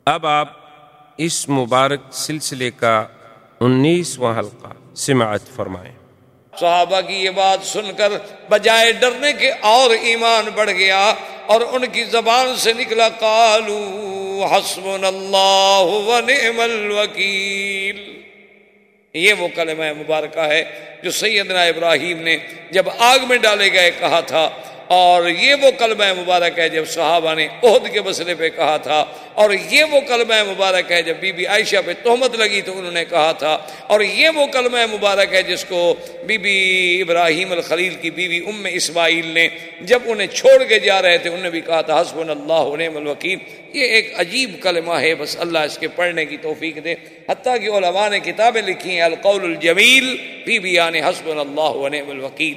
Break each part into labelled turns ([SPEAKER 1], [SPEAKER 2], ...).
[SPEAKER 1] اب آپ اس مبارک سلسلے کا 19واں حلقہ سماعت فرمائیں۔
[SPEAKER 2] صحابہ کی یہ بات سن کر بجائے ڈرنے کے اور ایمان بڑھ گیا، اور ان کی زبان سے نکلا قالو حسبنا اللہ ونعم الوکیل۔ یہ وہ کلمہ مبارکہ ہے جو سیدنا ابراہیم نے جب آگ میں ڈالے گئے کہا تھا، اور یہ وہ کلمہ مبارک ہے جب صحابہ نے احد کے مسئلے پہ کہا تھا، اور یہ وہ کلمہ مبارک ہے جب بی بی عائشہ پہ تہمت لگی تو انہوں نے کہا تھا، اور یہ وہ کلمہ مبارک ہے جس کو بی بی ابراہیم الخلیل کی بیوی ام اسماعیل نے جب انہیں چھوڑ کے جا رہے تھے انہوں نے بھی کہا تھا حسبنا اللہ ونعم الوکیل۔ یہ ایک عجیب کلمہ ہے، بس اللہ اس کے پڑھنے کی توفیق دے۔ حتیٰ کہ علماء نے کتابیں لکھی ہیں القول الجمیل فی بیان حسبنا اللہ ونعم الوکیل۔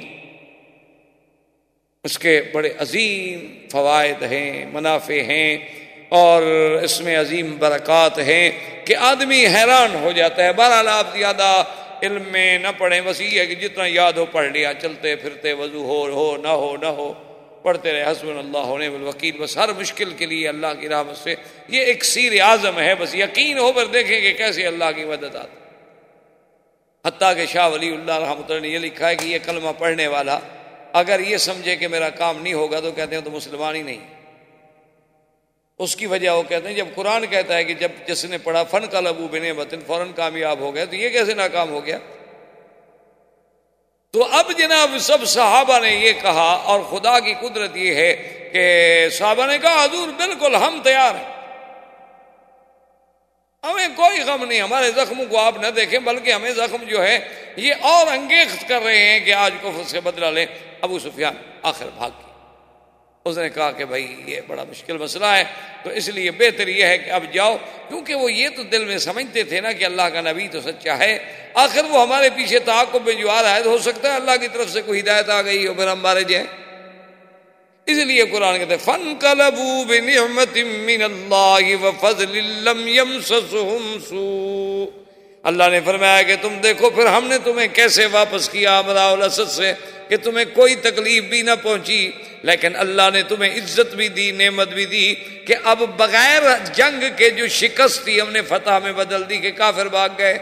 [SPEAKER 2] اس کے بڑے عظیم فوائد ہیں، منافع ہیں، اور اس میں عظیم برکات ہیں کہ آدمی حیران ہو جاتا ہے۔ بہرحال آپ زیادہ علم میں نہ پڑھیں، بس یہ ہے کہ جتنا یاد ہو پڑھ لیا، چلتے پھرتے وضو ہو نہ ہو پڑھتے رہے حسبنا اللہ ونعم الوکیل۔ بس ہر مشکل کے لیے اللہ کی رحمت سے یہ ایک سیر اعظم ہے، بس یقین ہو کر دیکھیں کہ کیسے اللہ کی مدد آتی۔ حتیٰ کہ شاہ ولی اللہ رحمۃ اللہ نے یہ لکھا ہے کہ یہ کلمہ پڑھنے والا اگر یہ سمجھے کہ میرا کام نہیں ہوگا تو کہتے ہیں تو مسلمان ہی نہیں۔ اس کی وجہ وہ کہتے ہیں جب قرآن کہتا ہے کہ جب جس نے پڑھا فانقلبوا بنعمۃ فوراً کامیاب ہو گیا، تو یہ کیسے ناکام ہو گیا؟ تو اب جناب سب صحابہ نے یہ کہا، اور خدا کی قدرت یہ ہے کہ صحابہ نے کہا حضور بالکل ہم تیار ہیں، ہمیں کوئی غم نہیں، ہمارے زخموں کو آپ نہ دیکھیں بلکہ ہمیں زخم جو ہے یہ اور انگیخت کر رہے ہیں کہ آج کفر سے بدلہ لیں۔ ابو سفیان آخر بھاگ گیا، اس نے کہا کہ بھائی یہ بڑا مشکل مسئلہ ہے، تو اس لیے بہتر یہ ہے کہ اب جاؤ، کیونکہ وہ یہ تو دل میں سمجھتے تھے نا کہ اللہ کا نبی تو سچا ہے، آخر وہ ہمارے پیچھے تعاقب میں جو آ رہا ہے تو ہو سکتا ہے اللہ کی طرف سے کوئی ہدایت آ گئی ہو پھر ہم مارے جائیں۔ اس لیے قرآن کہتے ہیں فَانْقَلَبُوا بِنِعْمَةٍ مِّنَ اللَّهِ وَفَضْلٍ لَّمْ يَمْسَسْهُمْ سُوءٌ۔ اللہ نے فرمایا کہ تم دیکھو پھر ہم نے تمہیں کیسے واپس کیا امراء الاسد سے، کہ تمہیں کوئی تکلیف بھی نہ پہنچی، لیکن اللہ نے تمہیں عزت بھی دی، نعمت بھی دی، کہ اب بغیر جنگ کے جو شکست تھی ہم نے فتح میں بدل دی کہ کافر بھاگ گئے۔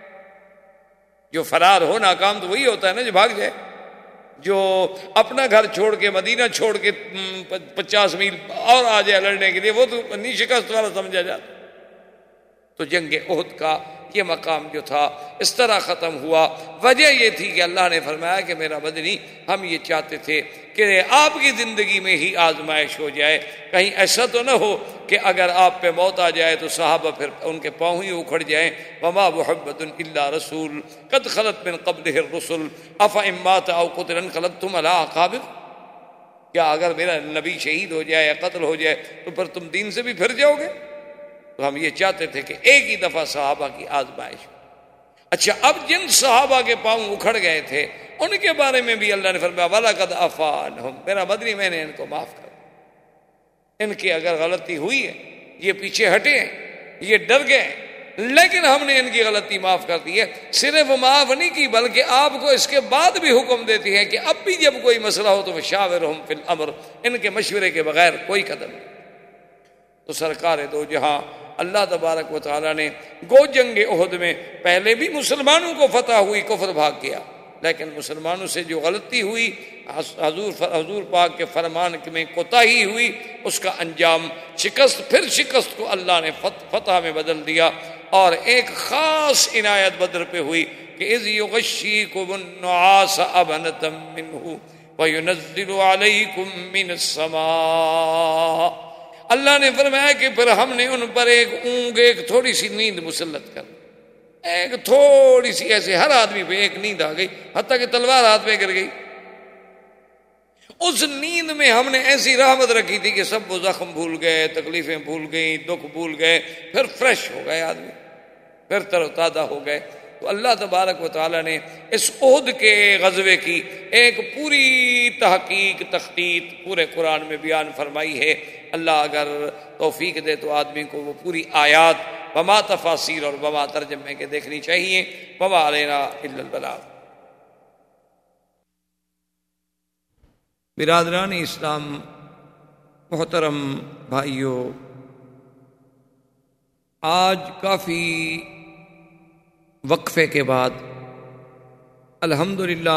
[SPEAKER 2] جو فرار ہو ناکام تو وہی ہوتا ہے نا جو بھاگ جائے، جو اپنا گھر چھوڑ کے مدینہ چھوڑ کے 50 میل اور آ جائے لڑنے کے لیے، وہ تو نہیں شکست والا سمجھا جاتا۔ تو جنگ احد کا یہ مقام جو تھا اس طرح ختم ہوا۔ وجہ یہ تھی کہ اللہ نے فرمایا کہ میرا بدنی ہم یہ چاہتے تھے کہ آپ کی زندگی میں ہی آزمائش ہو جائے، کہیں ایسا تو نہ ہو کہ اگر آپ پہ موت آ جائے تو صحابہ پھر ان کے پاؤں ہی اکھڑ جائیں۔ وما محمد الا رسول قد خلت من قبلہ الرسل افإن مات او قتل انقلبتم علی اعقابکم۔ کیا اگر میرا نبی شہید ہو جائے یا قتل ہو جائے تو پھر تم دین سے بھی پھر جاؤ گے؟ تو ہم یہ چاہتے تھے کہ ایک ہی دفعہ صحابہ کی آزمائش۔ اچھا، اب جن صحابہ کے پاؤں اکھڑ گئے تھے ان کے بارے میں بھی اللہ نے فرمایا وَلَقَدْ عَفَا عَنْهُمْ، میرا بدنی میں نے ان کو معاف کر دیا۔ ان کی اگر غلطی ہوئی ہے، یہ پیچھے ہٹے ہیں، یہ ڈر گئے، لیکن ہم نے ان کی غلطی معاف کر دی ہے۔ صرف معاف نہیں کی بلکہ آپ کو اس کے بعد بھی حکم دیتی ہے کہ اب بھی جب کوئی مسئلہ ہو تو وَشَاوِرْهُمْ فِي الْأَمْرِ، ان کے مشورے کے بغیر کوئی قدم نہیں۔ تو سرکار دو جہاں اللہ تبارک و تعالیٰ نے گو جنگ احد میں پہلے بھی مسلمانوں کو فتح ہوئی، کفر بھاگ گیا، لیکن مسلمانوں سے جو غلطی ہوئی، حضور پاک کے فرمان میں کوتاہی ہوئی، اس کا انجام شکست، پھر شکست کو اللہ نے فتح میں بدل دیا۔ اور ایک خاص عنایت بدر پہ ہوئی کہ اذ یغشیکم النعاس امنۃ منہ وینزل علیکم من السماء۔ اللہ نے فرمایا کہ پھر ہم نے ان پر ایک اونگ، ایک تھوڑی سی نیند مسلط کر، ایک تھوڑی سی، ایسے ہر آدمی پہ ایک نیند آ گئی، حتیٰ کہ تلوار ہاتھ میں گر گئی۔ اس نیند میں ہم نے ایسی رحمت رکھی تھی کہ سب وہ زخم بھول گئے، تکلیفیں بھول گئیں، دکھ بھول گئے، پھر فریش ہو گئے آدمی، پھر تر و تازہ ہو گئے۔ تو اللہ تبارک و تعالیٰ نے اس احد کے غزوے کی ایک پوری تحقیق، تخطیط پورے قرآن میں بیان فرمائی ہے۔ اللہ اگر توفیق دے تو آدمی کو وہ پوری آیات وما تفاسیر اور وما ترجمے کے دیکھنی چاہیے۔ وما علینا الا البلاغ۔ برادران اسلام، محترم بھائیوں، آج کافی وقفے کے بعد الحمدللہ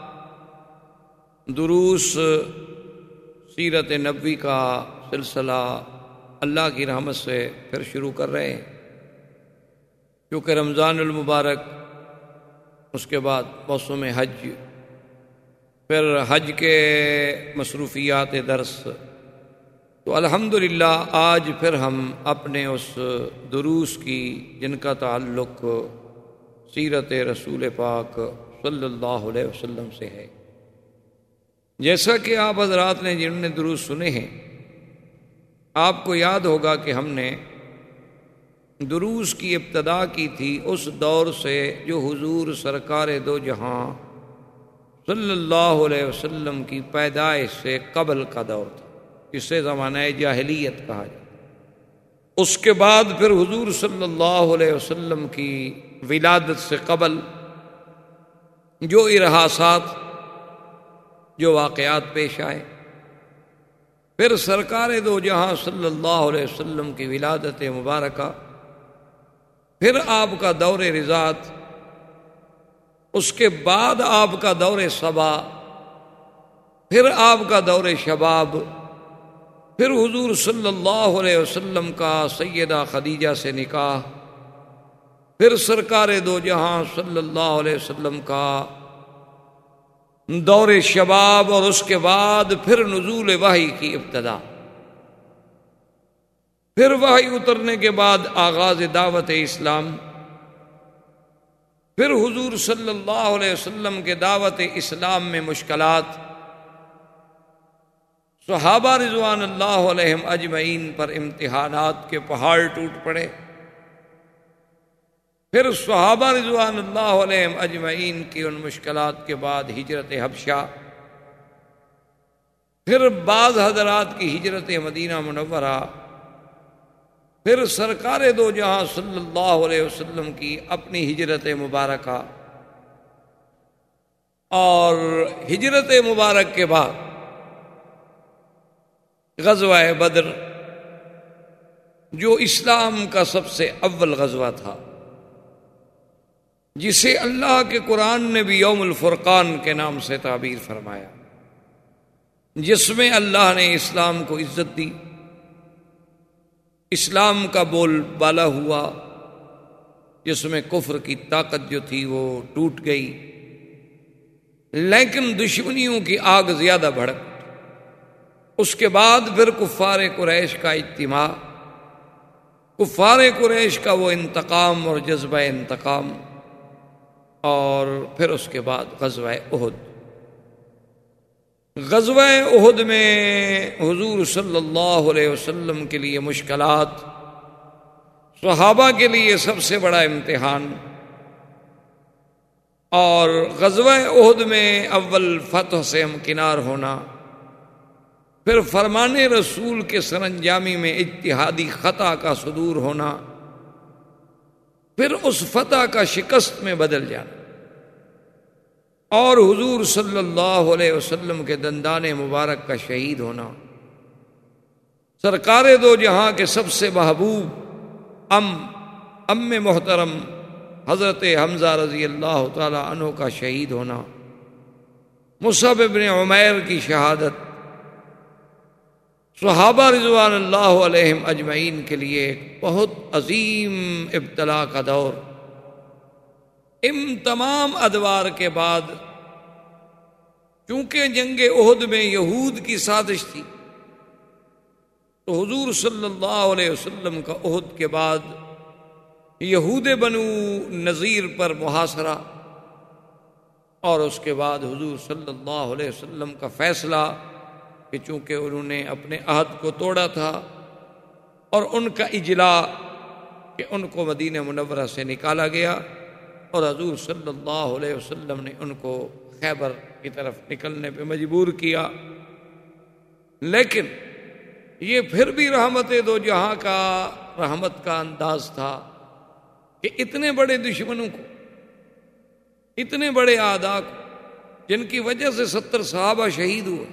[SPEAKER 2] دروس سیرت نبوی کا سلسلہ اللہ کی رحمت سے پھر شروع کر رہے ہیں، کیونکہ رمضان المبارک، اس کے بعد موسم حج، پھر حج کے مصروفیات درس، تو الحمدللہ آج پھر ہم اپنے اس دروس کی جن کا تعلق سیرت رسول پاک صلی اللہ علیہ وسلم سے ہے، جیسا کہ آپ حضرات نے جنہوں نے دروس سنے ہیں، آپ کو یاد ہوگا کہ ہم نے دروس کی ابتدا کی تھی اس دور سے جو حضور سرکار دو جہاں صلی اللہ علیہ وسلم کی پیدائش سے قبل کا دور تھا، جسے زمانہ جاہلیت کہا جائے۔ اس کے بعد پھر حضور صلی اللہ علیہ وسلم کی ولادت سے قبل جو ارحاسات، جو واقعات پیش آئے، پھر سرکار دو جہاں صلی اللہ علیہ وسلم کی ولادت مبارکہ، پھر آپ کا دور رضاعت، اس کے بعد آپ کا دور صبا، پھر آپ کا دور شباب، پھر حضور صلی اللہ علیہ وسلم کا سیدہ خدیجہ سے نکاح، پھر سرکار دو جہاں صلی اللہ علیہ وسلم کا دور شباب، اور اس کے بعد پھر نزول وحی کی ابتدا، پھر وحی اترنے کے بعد آغاز دعوت اسلام، پھر حضور صلی اللہ علیہ وسلم کے دعوت اسلام میں مشکلات، صحابہ رضوان اللہ علیہم اجمعین پر امتحانات کے پہاڑ ٹوٹ پڑے، پھر صحابہ رضوان اللہ علیہم اجمعین کی ان مشکلات کے بعد ہجرت حبشہ، پھر بعض حضرات کی ہجرت مدینہ منورہ، پھر سرکار دو جہاں صلی اللہ علیہ وسلم کی اپنی ہجرت مبارکہ، اور ہجرت مبارک کے بعد غزوہ بدر، جو اسلام کا سب سے اول غزوہ تھا، جسے اللہ کے قرآن نے بھی یوم الفرقان کے نام سے تعبیر فرمایا، جس میں اللہ نے اسلام کو عزت دی، اسلام کا بول بالا ہوا، جس میں کفر کی طاقت جو تھی وہ ٹوٹ گئی، لیکن دشمنیوں کی آگ زیادہ بھڑک۔ اس کے بعد پھر کفار قریش کا اجتماع، کفار قریش کا وہ انتقام اور جذبہ انتقام، اور پھر اس کے بعد غزوہ احد۔ غزوہ احد میں حضور صلی اللہ علیہ وسلم کے لیے مشکلات، صحابہ کے لیے سب سے بڑا امتحان، اور غزوہ احد میں اول فتح سے ہمکنار ہونا، پھر فرمان رسول کے سرانجامی میں اجتہادی خطا کا صدور ہونا، پھر اس فتح کا شکست میں بدل جانا، اور حضور صلی اللہ علیہ وسلم کے دندان مبارک کا شہید ہونا، سرکار دو جہاں کے سب سے محبوب ام محترم حضرت حمزہ رضی اللہ تعالی عنہ کا شہید ہونا، مصعب بن عمیر کی شہادت، صحابہ رضوان اللہ علیہم اجمعین کے لیے ایک بہت عظیم ابتلا کا دور۔ ان تمام ادوار کے بعد، چونکہ جنگ احد میں یہود کی سازش تھی، تو حضور صلی اللہ علیہ وسلم کا احد کے بعد یہود بنو نذیر پر محاصرہ، اور اس کے بعد حضور صلی اللہ علیہ وسلم کا فیصلہ کہ چونکہ انہوں نے اپنے عہد کو توڑا تھا، اور ان کا اجلاء کہ ان کو مدینہ منورہ سے نکالا گیا، اور حضور صلی اللہ علیہ وسلم نے ان کو خیبر کی طرف نکلنے پہ مجبور کیا۔ لیکن یہ پھر بھی رحمت دو جہاں کا رحمت کا انداز تھا کہ اتنے بڑے دشمنوں کو، اتنے بڑے اعداء کو، جن کی وجہ سے 70 صحابہ شہید ہوئے،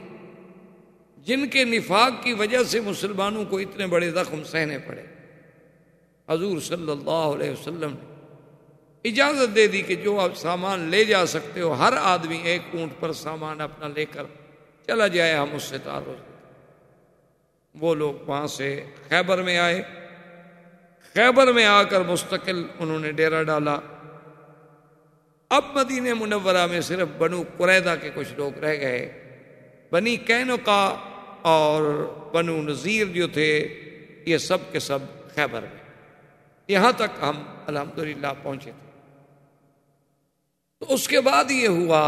[SPEAKER 2] جن کے نفاق کی وجہ سے مسلمانوں کو اتنے بڑے زخم سہنے پڑے، حضور صلی اللہ علیہ وسلم نے اجازت دے دی کہ جو آپ سامان لے جا سکتے ہو، ہر آدمی ایک اونٹ پر سامان اپنا لے کر چلا جائے، ہم اس سے تعارف۔ وہ لوگ وہاں سے خیبر میں آئے، خیبر میں آ کر مستقل انہوں نے ڈیرا ڈالا۔ اب مدینہ منورہ میں صرف بنو قریظہ کے کچھ لوگ رہ گئے، بنی قینقاع اور بنو نذیر جو تھے یہ سب کے سب خیبر میں۔ یہاں تک ہم الحمدللہ پہنچے تھے۔ تو اس کے بعد یہ ہوا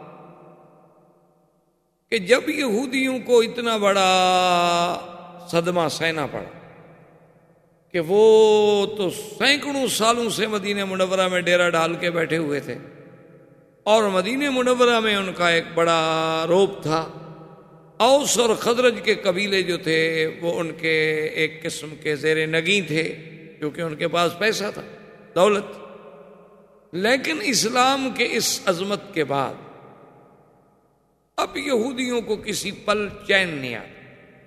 [SPEAKER 2] کہ جب یہودیوں کو اتنا بڑا صدمہ سہنا پڑا کہ وہ تو سینکڑوں سالوں سے مدینہ منورہ میں ڈیرا ڈال کے بیٹھے ہوئے تھے، اور مدینہ منورہ میں ان کا ایک بڑا روب تھا۔ اوس اور خزرج کے قبیلے جو تھے وہ ان کے ایک قسم کے زیر نگیں تھے، کیونکہ ان کے پاس پیسہ تھا، دولت۔ لیکن اسلام کے اس عظمت کے بعد اب یہودیوں کو کسی پل چین نہیں آتا،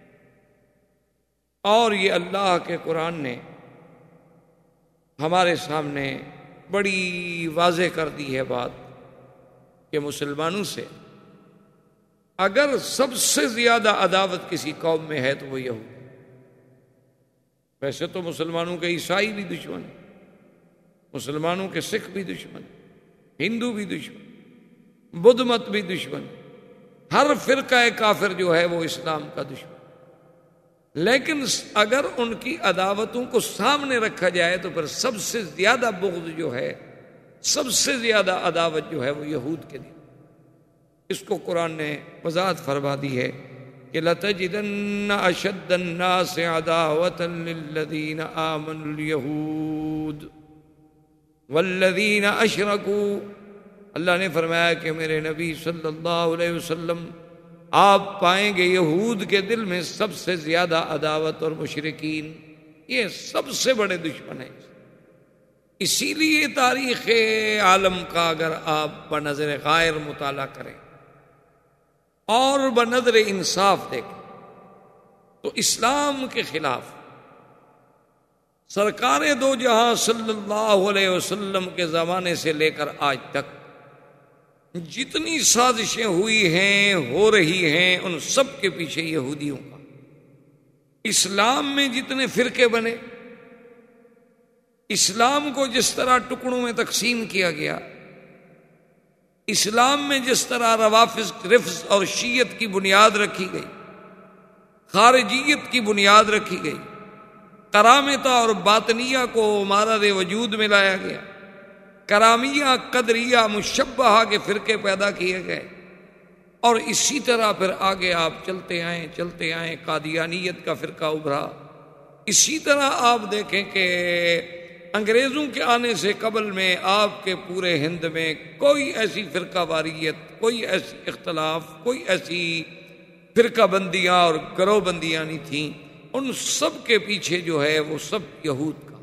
[SPEAKER 2] اور یہ اللہ کے قرآن نے ہمارے سامنے بڑی واضح کر دی ہے بات کہ مسلمانوں سے اگر سب سے زیادہ عداوت کسی قوم میں ہے تو وہ یہود۔ ویسے تو مسلمانوں کے عیسائی بھی دشمن، مسلمانوں کے سکھ بھی دشمن، ہندو بھی دشمن، بدھ مت بھی دشمن، ہر فرقہ کافر جو ہے وہ اسلام کا دشمن۔ لیکن اگر ان کی عداوتوں کو سامنے رکھا جائے تو پھر سب سے زیادہ بغض جو ہے، سب سے زیادہ عداوت جو ہے وہ یہود کے لیے۔ اس کو قرآن نے وضاحت فرما دی ہے کہ لَتَجِدَنَّ أَشَدَّ النَّاسِ عَدَاوَةً لِلَّذِينَ آمَنُوا الْيَهُودَ وَالَّذِينَ أَشْرَكُوا۔ اللہ نے فرمایا کہ میرے نبی صلی اللہ علیہ وسلم آپ پائیں گے یہود کے دل میں سب سے زیادہ عداوت، اور مشرکین یہ سب سے بڑے دشمن ہیں۔ اسی لیے تاریخ عالم کا اگر آپ بنظر غائر مطالعہ کریں اور بنظر انصاف دیکھیں تو اسلام کے خلاف سرکار دو جہاں صلی اللہ علیہ وسلم کے زمانے سے لے کر آج تک جتنی سازشیں ہوئی ہیں، ہو رہی ہیں، ان سب کے پیچھے یہودیوں کا۔ اسلام میں جتنے فرقے بنے، اسلام کو جس طرح ٹکڑوں میں تقسیم کیا گیا، اسلام میں جس طرح رفض اور شیعت کی بنیاد رکھی گئی، خارجیت کی بنیاد رکھی گئی، کرامتہ اور باطنیہ کو مارد وجود میں لایا گیا، کرامیہ، قدریہ، مشبہہ کے فرقے پیدا کیے گئے، اور اسی طرح پھر آگے آپ چلتے آئیں قادیانیت کا فرقہ ابھرا۔ اسی طرح آپ دیکھیں کہ انگریزوں کے آنے سے قبل میں آپ کے پورے ہند میں کوئی ایسی فرقہ واریت، کوئی ایسی اختلاف، کوئی ایسی فرقہ بندیاں اور گروہ بندیاں نہیں تھیں۔ ان سب کے پیچھے جو ہے وہ سب یہود کا۔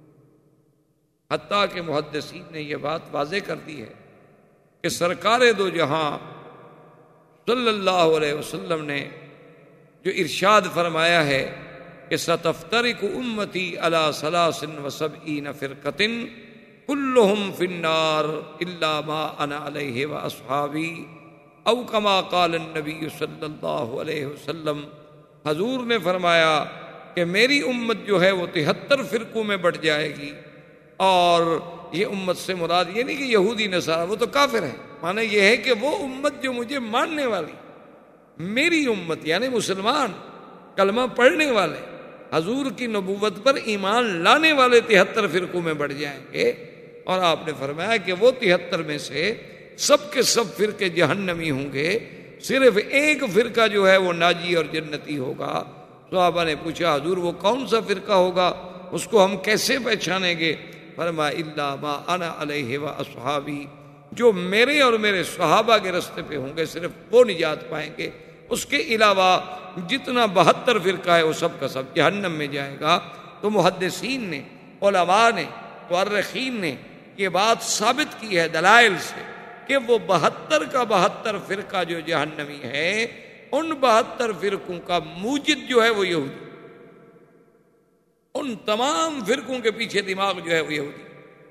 [SPEAKER 2] حتیٰ کہ محدثین نے یہ بات واضح کر دی ہے کہ سرکار دو جہاں صلی اللہ علیہ وسلم نے جو ارشاد فرمایا ہے کہ ستفترق امتی علی 73 فرقۃ کلہم فی النار الا ما انا علیہ واصحابی، او کما قال النبی صلی اللہ علیہ وسلم۔ حضور نے فرمایا کہ میری امت جو ہے وہ 73 فرقوں میں بٹ جائے گی، اور یہ امت سے مراد یہ نہیں کہ یہودی نصارہ، وہ تو کافر ہے، معنی یہ ہے کہ وہ امت جو مجھے ماننے والی، میری امت یعنی مسلمان، کلمہ پڑھنے والے، حضور کی نبوت پر ایمان لانے والے 73 فرقوں میں بڑھ جائیں گے۔ اور آپ نے فرمایا کہ وہ 73 میں سے سب کے سب فرقے جہنمی ہوں گے، صرف ایک فرقہ جو ہے وہ ناجی اور جنتی ہوگا۔ صحابہ نے پوچھا حضور وہ کون سا فرقہ ہوگا، اس کو ہم کیسے پہچانیں گے؟ فرمایا الا ما انا علیہ واصحابی، جو میرے اور میرے صحابہ کے رستے پہ ہوں گے صرف وہ نجات پائیں گے، اس کے علاوہ جتنا 72 فرقہ ہے وہ سب کا سب جہنم میں جائے گا۔ تو محدثین نے، علماء نے، مورخین نے یہ بات ثابت کی ہے دلائل سے کہ وہ 72 کا 72 فرقہ جو جہنمی ہے، ان 72 فرقوں کا موجد جو ہے وہ یہودی، ان تمام فرقوں کے پیچھے دماغ جو ہے وہ یہودی.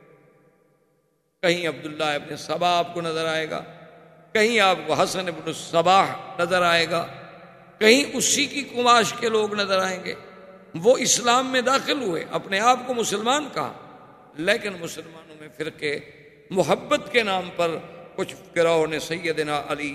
[SPEAKER 2] کہیں عبداللہ ابن سبا آپ کو نظر آئے گا، کہیں آپ کو حسن ابن صباح نظر آئے گا، کہیں اسی کی قماش کے لوگ نظر آئیں گے. وہ اسلام میں داخل ہوئے، اپنے آپ کو مسلمان کہا، لیکن مسلمانوں میں فرقے محبت کے نام پر کچھ گروہوں نے سیدنا علی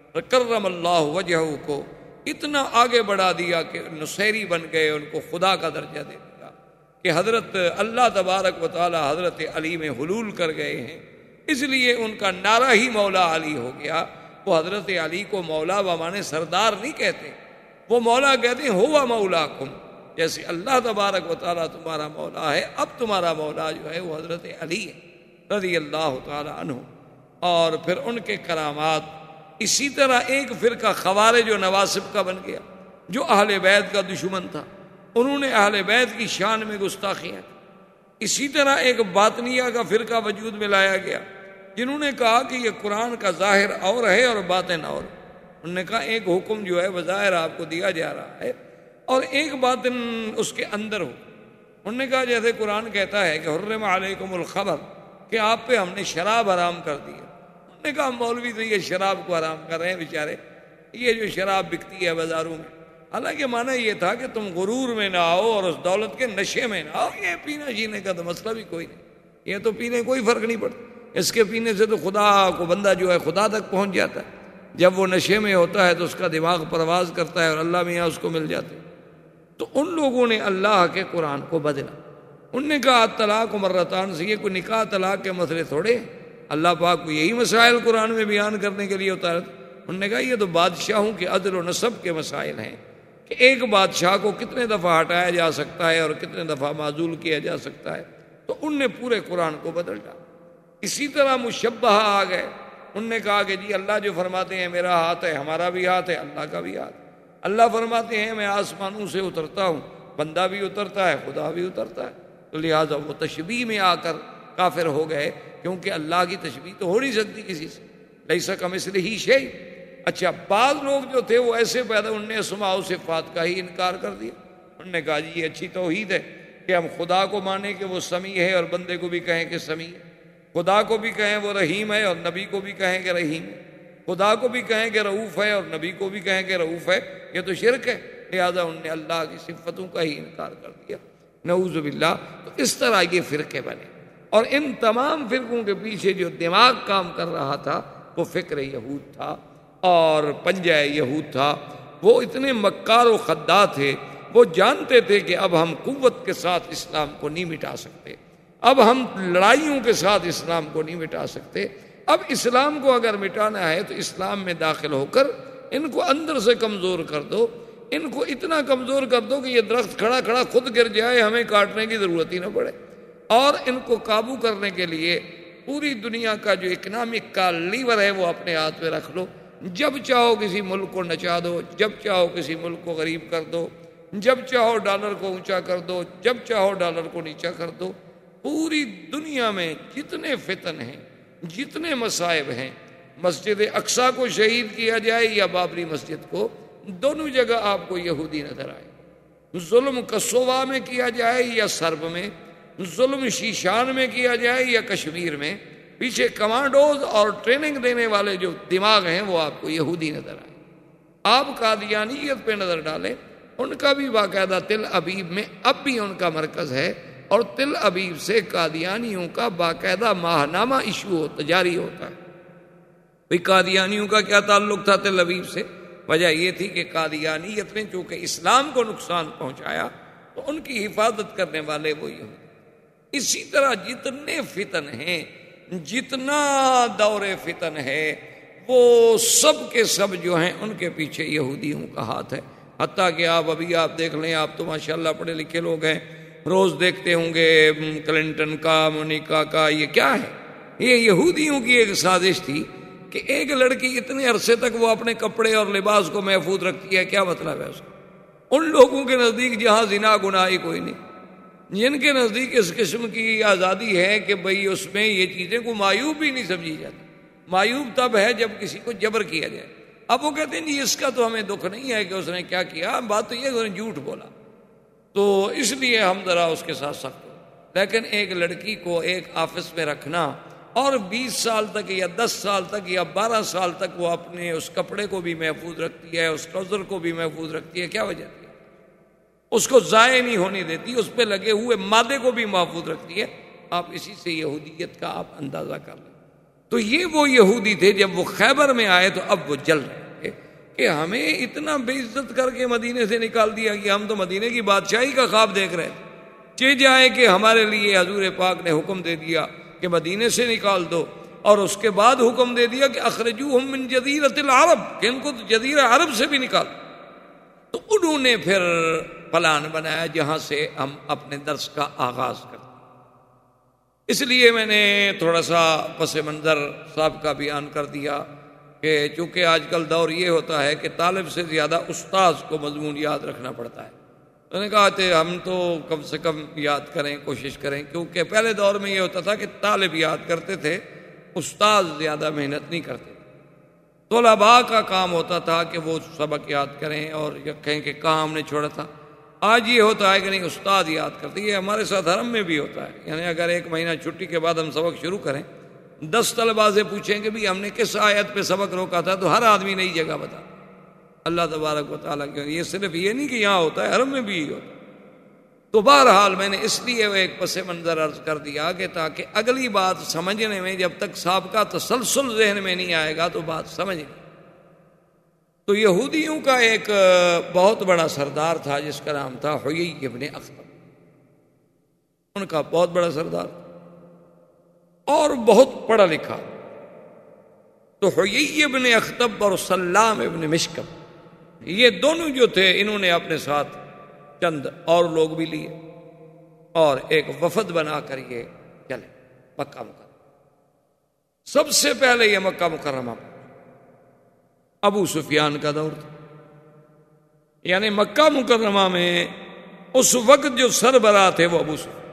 [SPEAKER 2] کرم اللہ وجہہ کو اتنا آگے بڑھا دیا کہ نصیری بن گئے، ان کو خدا کا درجہ دے دیا کہ حضرت اللہ تبارک و تعالی حضرت علی میں حلول کر گئے ہیں، اس لیے ان کا نعرہ ہی مولا علی ہو گیا. وہ حضرت علی کو مولا بمانے سردار نہیں کہتے، وہ مولا کہتے ہیں ہوا مولاکم. جیسے اللہ تبارک و تعالی تمہارا مولا ہے، اب تمہارا مولا جو ہے وہ حضرت علی ہے رضی اللہ تعالی عنہ. اور پھر ان کے کرامات. اسی طرح ایک فرقہ خوارج و نواسب کا بن گیا جو اہل بیت کا دشمن تھا، انہوں نے اہل بیت کی شان میں گستاخیاں کی. اسی طرح ایک باطنیہ کا فرقہ وجود میں لایا گیا جنہوں نے کہا کہ یہ قرآن کا ظاہر اور ہے اور باطن اور. انہوں نے کہا ایک حکم جو ہے بظاہر آپ کو دیا جا رہا ہے اور ایک باطن اس کے اندر ہو. انہوں نے کہا جیسے قرآن کہتا ہے کہ حرم علیکم الخمر، کہ آپ پہ ہم نے شراب حرام کر دی ہے. انہوں نے کہا مولوی تو یہ شراب کو حرام کر رہے ہیں بیچارے، یہ جو شراب بکتی ہے بازاروں میں. حالانکہ معنی یہ تھا کہ تم غرور میں نہ آؤ اور اس دولت کے نشے میں نہ آؤ. یہ پینا جینے کا تو مسئلہ بھی کوئی نہیں، یہ تو پینے کوئی فرق نہیں پڑتا. اس کے پینے سے تو خدا کو بندہ جو ہے خدا تک پہنچ جاتا ہے. جب وہ نشے میں ہوتا ہے تو اس کا دماغ پرواز کرتا ہے اور اللہ میاں اس کو مل جاتے. تو ان لوگوں نے اللہ کے قرآن کو بدلا. انہوں نے کہا طلاق مرتان سے یہ کوئی نکاح طلاق کے مسئلے تھوڑے، اللہ پاک کو یہی مسائل قرآن میں بیان کرنے کے لیے اتارا. انہوں نے کہا یہ تو بادشاہوں کے عدل و نصب کے مسائل ہیں کہ ایک بادشاہ کو کتنے دفعہ ہٹایا جا سکتا ہے اور کتنے دفعہ معزول کیا جا سکتا ہے. تو ان نے پورے قرآن کو بدل ڈالا. اسی طرح مشبہ آ گئے. انہوں نے کہا کہ جی اللہ جو فرماتے ہیں میرا ہاتھ ہے، ہمارا بھی ہاتھ ہے، اللہ کا بھی ہاتھ. اللہ فرماتے ہیں میں آسمانوں سے اترتا ہوں، بندہ بھی اترتا ہے، خدا بھی اترتا ہے. تو لہٰذا وہ تشبیہ میں آ کر کافر ہو گئے، کیونکہ اللہ کی تشبیہ تو ہو نہیں سکتی کسی سے. لیس کمثلہ شیء. اچھا بعض لوگ جو تھے وہ ایسے پیدا، انہوں نے اسماء و صفات کا ہی انکار کر دیا. انہوں نے کہا جی یہ اچھی توحید ہے کہ ہم خدا کو مانیں کہ وہ سمیع ہے اور بندے کو بھی کہیں کہ سمیع ہے، خدا کو بھی کہیں وہ رحیم ہے اور نبی کو بھی کہیں کہ رحیم ہے، خدا کو بھی کہیں کہ رؤوف ہے اور نبی کو بھی کہیں کہ رؤوف ہے. یہ تو شرک ہے. لہذا انہوں نے اللہ کی صفتوں کا ہی انکار کر دیا، نعوذ باللہ. تو اس طرح یہ فرقے بنے. اور ان تمام فرقوں کے پیچھے جو دماغ کام کر رہا تھا وہ فکر یہود تھا اور پنجہ یہود تھا. وہ اتنے مکار و خداع تھے، وہ جانتے تھے کہ اب ہم قوت کے ساتھ اسلام کو نہیں مٹا سکتے، اب ہم لڑائیوں کے ساتھ اسلام کو نہیں مٹا سکتے. اب اسلام کو اگر مٹانا ہے تو اسلام میں داخل ہو کر ان کو اندر سے کمزور کر دو، ان کو اتنا کمزور کر دو کہ یہ درخت کھڑا کھڑا خود گر جائے، ہمیں کاٹنے کی ضرورت ہی نہ پڑے. اور ان کو قابو کرنے کے لیے پوری دنیا کا جو اکنامک کا لیور ہے وہ اپنے ہاتھ میں رکھ لو. جب چاہو کسی ملک کو نچا دو، جب چاہو کسی ملک کو غریب کر دو، جب چاہو ڈالر کو اونچا کر دو، جب چاہو ڈالر کو نیچا کر دو. پوری دنیا میں جتنے فتن ہیں، جتنے مصائب ہیں، مسجد اقصیٰ کو شہید کیا جائے یا بابری مسجد کو، دونوں جگہ آپ کو یہودی نظر آئے. ظلم کسووا میں کیا جائے یا سرب میں، ظلم شیشان میں کیا جائے یا کشمیر میں، پیچھے کمانڈوز اور ٹریننگ دینے والے جو دماغ ہیں وہ آپ کو یہودی نظر آئے. آپ قادیانیت پہ نظر ڈالیں، ان کا بھی باقاعدہ تل ابیب میں اب بھی ان کا مرکز ہے اور تل ابیب سے قادیانیوں کا باقاعدہ ماہنامہ ایشو جاری ہوتا ہے. بھئی قادیانیوں کا کیا تعلق تھا تل ابیب سے؟ وجہ یہ تھی کہ قادیانیت نے چونکہ اسلام کو نقصان پہنچایا تو ان کی حفاظت کرنے والے وہ یہودی. اسی طرح جتنے فتن ہیں، جتنا دور فتن ہے، وہ سب کے سب جو ہیں ان کے پیچھے یہودیوں کا ہاتھ ہے. حتیٰ کہ ابھی آپ دیکھ لیں، آپ تو ماشاءاللہ پڑھے لکھے لوگ ہیں، روز دیکھتے ہوں گے کلنٹن کا، مونیکا کا، یہ کیا ہے؟ یہ یہودیوں کی ایک سازش تھی کہ ایک لڑکی اتنے عرصے تک وہ اپنے کپڑے اور لباس کو محفوظ رکھتی ہے. کیا مطلب ہے اس کا؟ ان لوگوں کے نزدیک جہاں زنا گناہ ہی کوئی نہیں، جن کے نزدیک اس قسم کی آزادی ہے کہ بھئی اس میں یہ چیزیں کو معیوب بھی نہیں سمجھی جاتی. معیوب تب ہے جب کسی کو جبر کیا جائے. اب وہ کہتے ہیں جی اس کا تو ہمیں دکھ نہیں ہے کہ اس نے کیا کیا، بات تو یہ ہے کہ اس نے جھوٹ بولا. تو اس لیے ہم ذرا اس کے ساتھ سخت ہو. لیکن ایک لڑکی کو ایک آفس میں رکھنا اور 20 سال تک یا 10 سال تک یا 12 سال تک وہ اپنے اس کپڑے کو بھی محفوظ رکھتی ہے، اس ٹراؤزر کو بھی محفوظ رکھتی ہے، کیا وجہ ہے؟ اس کو ضائع نہیں ہونے دیتی، اس پہ لگے ہوئے مادے کو بھی محفوظ رکھتی ہے. آپ اسی سے یہودیت کا آپ اندازہ کر لیں. تو یہ وہ یہودی تھے، جب وہ خیبر میں آئے تو اب وہ جل رہے تھے کہ ہمیں اتنا بے عزت کر کے مدینے سے نکال دیا کہ ہم تو مدینے کی بادشاہی کا خواب دیکھ رہے تھے. چہ جائے کہ ہمارے لیے حضور پاک نے حکم دے دیا کہ مدینے سے نکال دو، اور اس کے بعد حکم دے دیا کہ اخرجوہم من جزیرۃ العرب، کہ ان کو تو جزیرہ عرب سے بھی نکال. تو انہوں نے پھر پلان بنایا جہاں سے ہم اپنے درس کا آغاز کرتے. اس لیے میں نے تھوڑا سا پس منظر صاحب کا بیان کر دیا کہ چونکہ آج کل دور یہ ہوتا ہے کہ طالب سے زیادہ استاذ کو مضمون یاد رکھنا پڑتا ہے. انہوں نے کہا کہ ہم تو کم سے کم یاد کریں، کوشش کریں، کیونکہ پہلے دور میں یہ ہوتا تھا کہ طالب یاد کرتے تھے، استاذ زیادہ محنت نہیں کرتے. طلباء کا کام ہوتا تھا کہ وہ سبق یاد کریں اور کہیں کہ کہاں ہم نے چھوڑا تھا. آج یہ ہوتا ہے کہ نہیں، استاد یاد کرتے. یہ ہمارے ساتھ حرم میں بھی ہوتا ہے. یعنی اگر 1 مہینہ چھٹی کے بعد ہم سبق شروع کریں، 10 طلباء سے پوچھیں کہ بھی ہم نے کس آیت پہ سبق روکا تھا، تو ہر آدمی نئی جگہ بتا. اللہ تبارک و تعالیٰ کی یہ صرف یہ نہیں کہ یہاں ہوتا ہے، حرم میں بھی یہ ہوتا ہے. تو بہرحال میں نے اس لیے وہ ایک پس منظر عرض کر دیا کہ تاکہ اگلی بات سمجھنے میں جب تک سابقہ تسلسل ذہن میں نہیں آئے گا تو بات سمجھ نہیں. تو یہودیوں کا ایک بہت بڑا سردار تھا جس کا نام تھا حیی ابن اخطب. ان کا بہت بڑا سردار اور بہت پڑھا لکھا. تو حیی ابن اخطب اور سلام ابن مشکم، یہ دونوں جو تھے، انہوں نے اپنے ساتھ چند اور لوگ بھی لیے اور ایک وفد بنا کر یہ چلے مکہ مکرمہ. سب سے پہلے یہ مکہ مکرمہ ابو سفیان کا دور تھا. یعنی مکہ مکرمہ میں اس وقت جو سربراہ تھے وہ ابو سفیان.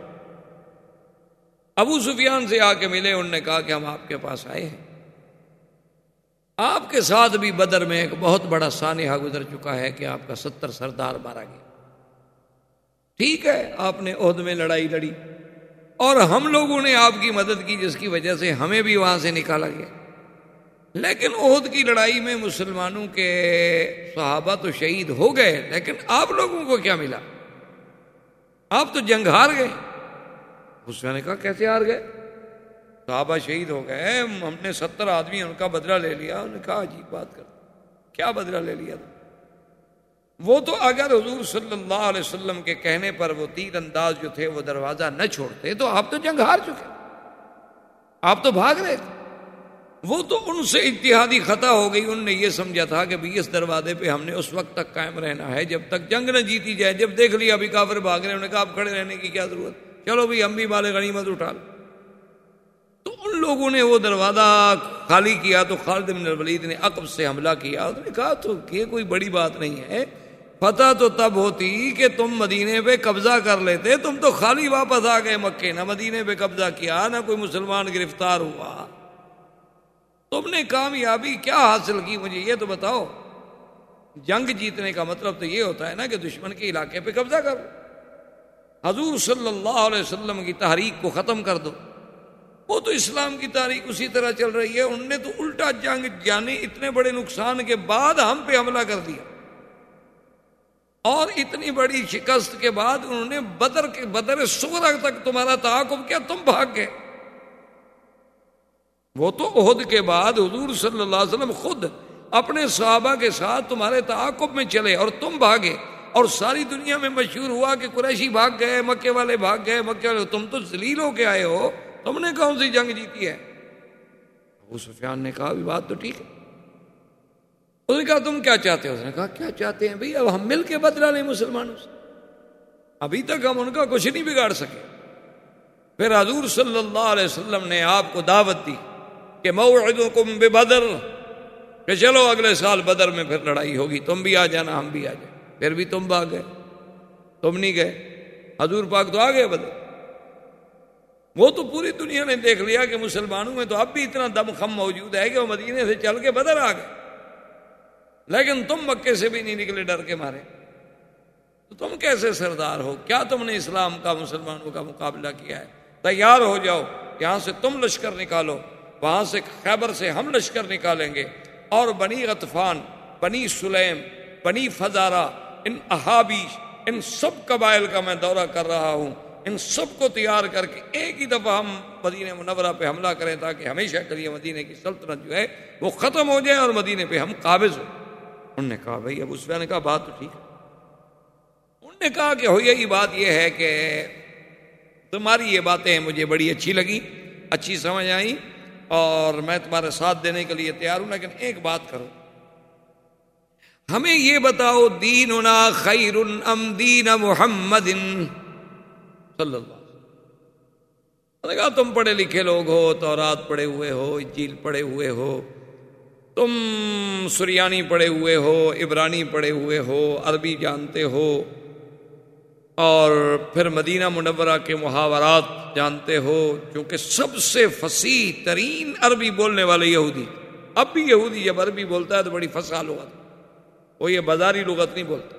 [SPEAKER 2] ابو سفیان سے آ کے ملے، انہوں نے کہا کہ ہم آپ کے پاس آئے ہیں، آپ کے ساتھ بھی بدر میں ایک بہت بڑا سانحہ گزر چکا ہے کہ آپ کا 70 سردار مارا گیا. ٹھیک ہے، آپ نے عہد میں لڑائی لڑی اور ہم لوگوں نے آپ کی مدد کی، جس کی وجہ سے ہمیں بھی وہاں سے نکالا گیا. لیکن عہد کی لڑائی میں مسلمانوں کے صحابہ تو شہید ہو گئے، لیکن آپ لوگوں کو کیا ملا؟ آپ تو جنگ ہار گئے. اس نے کہا کیسے ہار گئے؟ صحابہ شہید ہو گئے، ہم نے 70 آدمی ان کا بدلہ لے لیا. انہوں نے کہا عجیب بات کر، کیا بدلہ لے لیا؟ وہ تو اگر حضور صلی اللہ علیہ وسلم کے کہنے پر وہ تیر انداز جو تھے وہ دروازہ نہ چھوڑتے تو آپ تو جنگ ہار چکے، آپ تو بھاگ رہے تھے. وہ تو ان سے اتحادی خطا ہو گئی. انہوں نے یہ سمجھا تھا کہ بھی اس دروازے پہ ہم نے اس وقت تک قائم رہنا ہے جب تک جنگ نہ جیتی جائے. جب دیکھ لیا ابھی کافر بھاگ رہے، انہوں نے کہا اب کھڑے رہنے کی کیا ضرورت، چلو بھی ہم بھی مال غنیمت اٹھا لیں. تو ان لوگوں نے وہ دروازہ خالی کیا تو خالد بن الولید نے عقب سے حملہ کیا. انہوں نے کہا تو یہ کوئی بڑی بات نہیں ہے، فتح تو تب ہوتی کہ تم مدینے پہ قبضہ کر لیتے. تم تو خالی واپس آ گئے مکے، نہ مدینے پہ قبضہ کیا، نہ کوئی مسلمان گرفتار ہوا. تم نے کامیابی کیا حاصل کی، مجھے یہ تو بتاؤ. جنگ جیتنے کا مطلب تو یہ ہوتا ہے نا کہ دشمن کے علاقے پہ قبضہ کرو، حضور صلی اللہ علیہ وسلم کی تحریک کو ختم کر دو. وہ تو اسلام کی تاریخ اسی طرح چل رہی ہے. انہوں نے تو الٹا جنگ جانے اتنے بڑے نقصان کے بعد ہم پہ حملہ کر دیا، اور اتنی بڑی شکست کے بعد انہوں نے بدر صغرا تک تمہارا تعاقب کیا، تم بھاگ گئے. وہ تو عہد کے بعد حضور صلی اللہ علیہ وسلم خود اپنے صحابہ کے ساتھ تمہارے تعاقب میں چلے اور تم بھاگے، اور ساری دنیا میں مشہور ہوا کہ قریشی بھاگ گئے، مکے والے بھاگ گئے، مکے والے. تم تو ذلیل ہو کے آئے ہو، تم نے کون سی جنگ جیتی ہے؟ ابو سفیان نے کہا بات تو ٹھیک ہے. اس نے کہا تم کیا چاہتے ہو؟ اس نے کہا کیا چاہتے ہیں بھئی، اب ہم مل کے بدلہ لیں مسلمانوں سے. ابھی تک ہم ان کا کچھ نہیں بگاڑ سکے. پھر حضور صلی اللہ علیہ وسلم نے آپ کو دعوت دی کہ موعدکم ببدر، کہ چلو اگلے سال بدر میں پھر لڑائی ہوگی، تم بھی آ جانا ہم بھی آ جائیں. پھر بھی تم بھاگ گئے، تم نہیں گئے. حضور پاک تو آ گئے بدر. وہ تو پوری دنیا نے دیکھ لیا کہ مسلمانوں میں تو اب بھی اتنا دم خم موجود ہے کہ وہ مدینے سے چل کے بدر آ گئے، لیکن تم مکے سے بھی نہیں نکلے ڈر کے مارے. تو تم کیسے سردار ہو؟ کیا تم نے اسلام کا مسلمانوں کا مقابلہ کیا ہے؟ تیار ہو جاؤ، یہاں سے تم لشکر نکالو، وہاں سے خیبر سے ہم لشکر نکالیں گے، اور بنی غطفان، بنی سلیم، بنی فزارہ، ان احابیش، ان سب قبائل کا میں دورہ کر رہا ہوں، ان سب کو تیار کر کے ایک ہی دفعہ ہم مدینہ منورہ پہ حملہ کریں تاکہ ہمیشہ کے لیے مدینہ کی سلطنت جو ہے وہ ختم ہو جائے اور مدینہ پہ ہم قابض ہو۔ انہوں نے کہا بھائی، ابو سفیان نے کہا بات تو ٹھیک ہے۔ انہوں نے کہا کہ ہوئی بات یہ ہے کہ تمہاری یہ باتیں مجھے بڑی اچھی لگی، اچھی سمجھ آئیں، اور میں تمہارے ساتھ دینے کے لیے تیار ہوں، لیکن ایک بات کرو، ہمیں یہ بتاؤ دیننا خیر ام دین محمد صلی اللہ علیہ وسلم۔ نے کہا تم پڑھے لکھے لوگ ہو، تورات پڑھے ہوئے ہو، انجیل پڑھے ہوئے ہو، تم سریانی پڑھے ہوئے ہو، عبرانی پڑھے ہوئے ہو، عربی جانتے ہو، اور پھر مدینہ منورہ کے محاورات جانتے ہو، کیونکہ سب سے فصیح ترین عربی بولنے والے یہودی، اب بھی یہودی جب عربی بولتا ہے تو بڑی فصیح لغت، وہ یہ بازاری لغت نہیں بولتا۔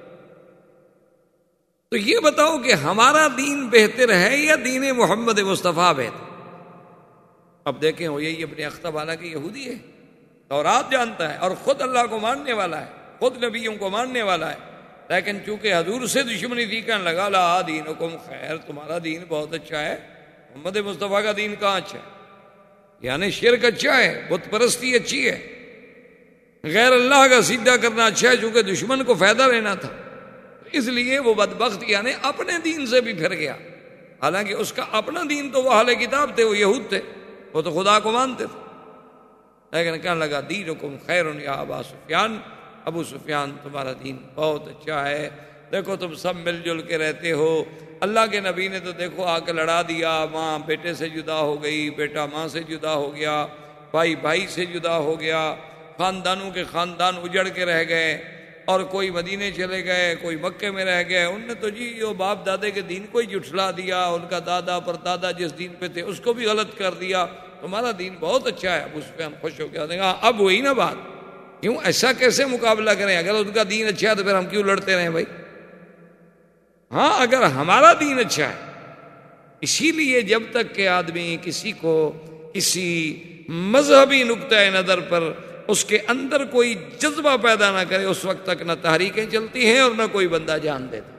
[SPEAKER 2] تو یہ بتاؤ کہ ہمارا دین بہتر ہے یا دین محمد مصطفیٰ بہتر؟ اب دیکھیں، وہ یہی اپنے اختب حالانکہ یہودی ہے، تورات جانتا ہے اور خود اللہ کو ماننے والا ہے، خود نبیوں کو ماننے والا ہے، لیکن چونکہ حضور سے دشمنی تھی، کہنے لگا لا دینکم خیر، تمہارا دین بہت اچھا ہے، محمد مصطفیٰ کا دین کہاں اچھا ہے؟ یعنی شرک اچھا ہے، بت پرستی اچھی ہے، غیر اللہ کا سجدہ کرنا اچھا ہے، چونکہ دشمن کو فائدہ لینا تھا، اس لیے وہ بدبخت یعنی اپنے دین سے بھی پھر گیا، حالانکہ اس کا اپنا دین تو وہ اہل کتاب تھے، وہ یہود تھے، وہ تو خدا کو مانتے تھے، لیکن کہنے لگا دینکم خیر یا ابا سفیان، ابو سفیان تمہارا دین بہت اچھا ہے، دیکھو تم سب مل جل کے رہتے ہو، اللہ کے نبی نے تو دیکھو آ کے لڑا دیا، ماں بیٹے سے جدا ہو گئی، بیٹا ماں سے جدا ہو گیا، بھائی بھائی سے جدا ہو گیا، خاندانوں کے خاندان اجڑ کے رہ گئے، اور کوئی مدینے چلے گئے، کوئی مکے میں رہ گئے، ان نے تو جی وہ باپ دادے کے دین کو ہی جھٹلا دیا، ان کا دادا پر دادا جس دین پہ تھے اس کو بھی غلط کر دیا، تمہارا دین بہت اچھا ہے۔ ابو سفیان خوش ہو گیا، کہا اب وہی نا بات، کیوں ایسا کیسے مقابلہ کریں؟ اگر ان کا دین اچھا ہے تو پھر ہم کیوں لڑتے رہیں بھائی؟ ہاں اگر ہمارا دین اچھا ہے، اسی لیے جب تک کہ آدمی کسی کو کسی مذہبی نقطۂ نظر پر اس کے اندر کوئی جذبہ پیدا نہ کرے، اس وقت تک نہ تحریکیں چلتی ہیں اور نہ کوئی بندہ جان دیتا۔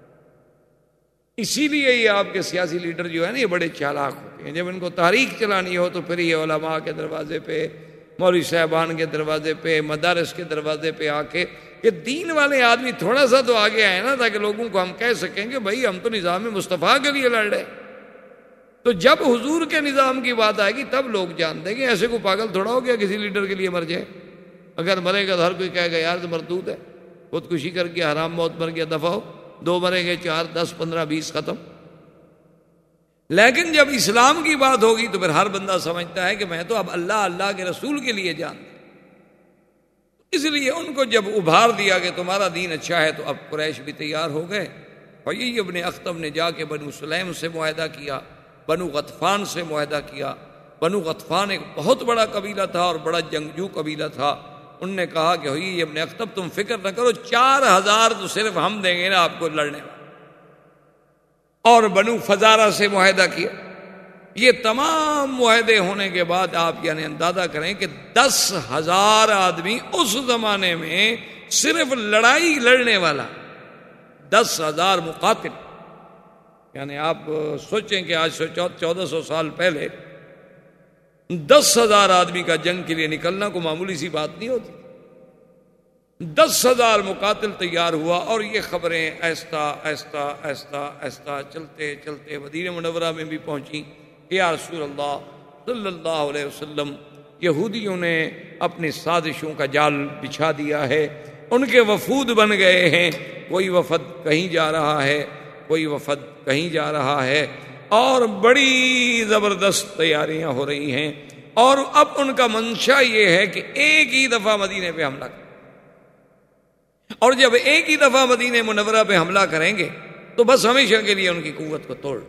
[SPEAKER 2] اسی لیے یہ آپ کے سیاسی لیڈر جو ہے نا، یہ بڑے چالاک ہوتے ہیں، جب ان کو تحریک چلانی ہو تو پھر یہ علماء کے دروازے پہ، مولوی صاحبان کے دروازے پہ، مدارس کے دروازے پہ آ کے، یہ دین والے آدمی تھوڑا سا تو آگے آئے نا، تاکہ لوگوں کو ہم کہہ سکیں کہ بھائی ہم تو نظام مصطفیٰ کے لیے لڑ رہے۔ تو جب حضور کے نظام کی بات آئے گی تب لوگ جان دیں گے، ایسے کو پاگل تھوڑا ہو گیا کسی لیڈر کے لیے مر جائے، اگر مرے گا تو ہر کوئی کہے گا یار تو مردود ہے، خودکشی کر کے حرام موت مر گیا، دفع ہو، 2 مریں گے، 4 10 15 20 ختم۔ لیکن جب اسلام کی بات ہوگی تو پھر ہر بندہ سمجھتا ہے کہ میں تو اب اللہ کے رسول کے لیے جانتا ہوں۔ اس لیے ان کو جب ابھار دیا کہ تمہارا دین اچھا ہے تو اب قریش بھی تیار ہو گئے، اور یہ ابن اختب نے جا کے بنو سلیم سے معاہدہ کیا، بنو غطفان سے معاہدہ کیا۔ بنو غطفان ایک بہت بڑا قبیلہ تھا اور بڑا جنگجو قبیلہ تھا، ان نے کہا کہ ہوئی ابن اختب تم فکر نہ کرو، 4000 تو صرف ہم دیں گے نا آپ کو لڑنے میں۔ اور بنو فزارہ سے معاہدہ کیا۔ یہ تمام معاہدے ہونے کے بعد آپ یعنی اندازہ کریں کہ 10,000 آدمی اس زمانے میں صرف لڑائی لڑنے والا، 10,000 مقاتل، یعنی آپ سوچیں کہ آج سے 1400 سال پہلے 10,000 آدمی کا جنگ کے لیے نکلنا کوئی معمولی سی بات نہیں ہوتی۔ 10,000 مقاتل تیار ہوا، اور یہ خبریں ایستا ایستا ایستا ایستا چلتے چلتے مدینہ منورہ میں بھی پہنچی کہ یا رسول اللہ صلی اللہ علیہ وسلم، یہودیوں نے اپنی سازشوں کا جال بچھا دیا ہے، ان کے وفود بن گئے ہیں، کوئی وفد کہیں جا رہا ہے، کوئی وفد کہیں جا رہا ہے، اور بڑی زبردست تیاریاں ہو رہی ہیں، اور اب ان کا منشا یہ ہے کہ ایک ہی دفعہ مدینے پہ حملہ کریں، اور جب ایک ہی دفعہ مدینہ منورہ پہ حملہ کریں گے تو بس ہمیشہ کے لیے ان کی قوت کو توڑ۔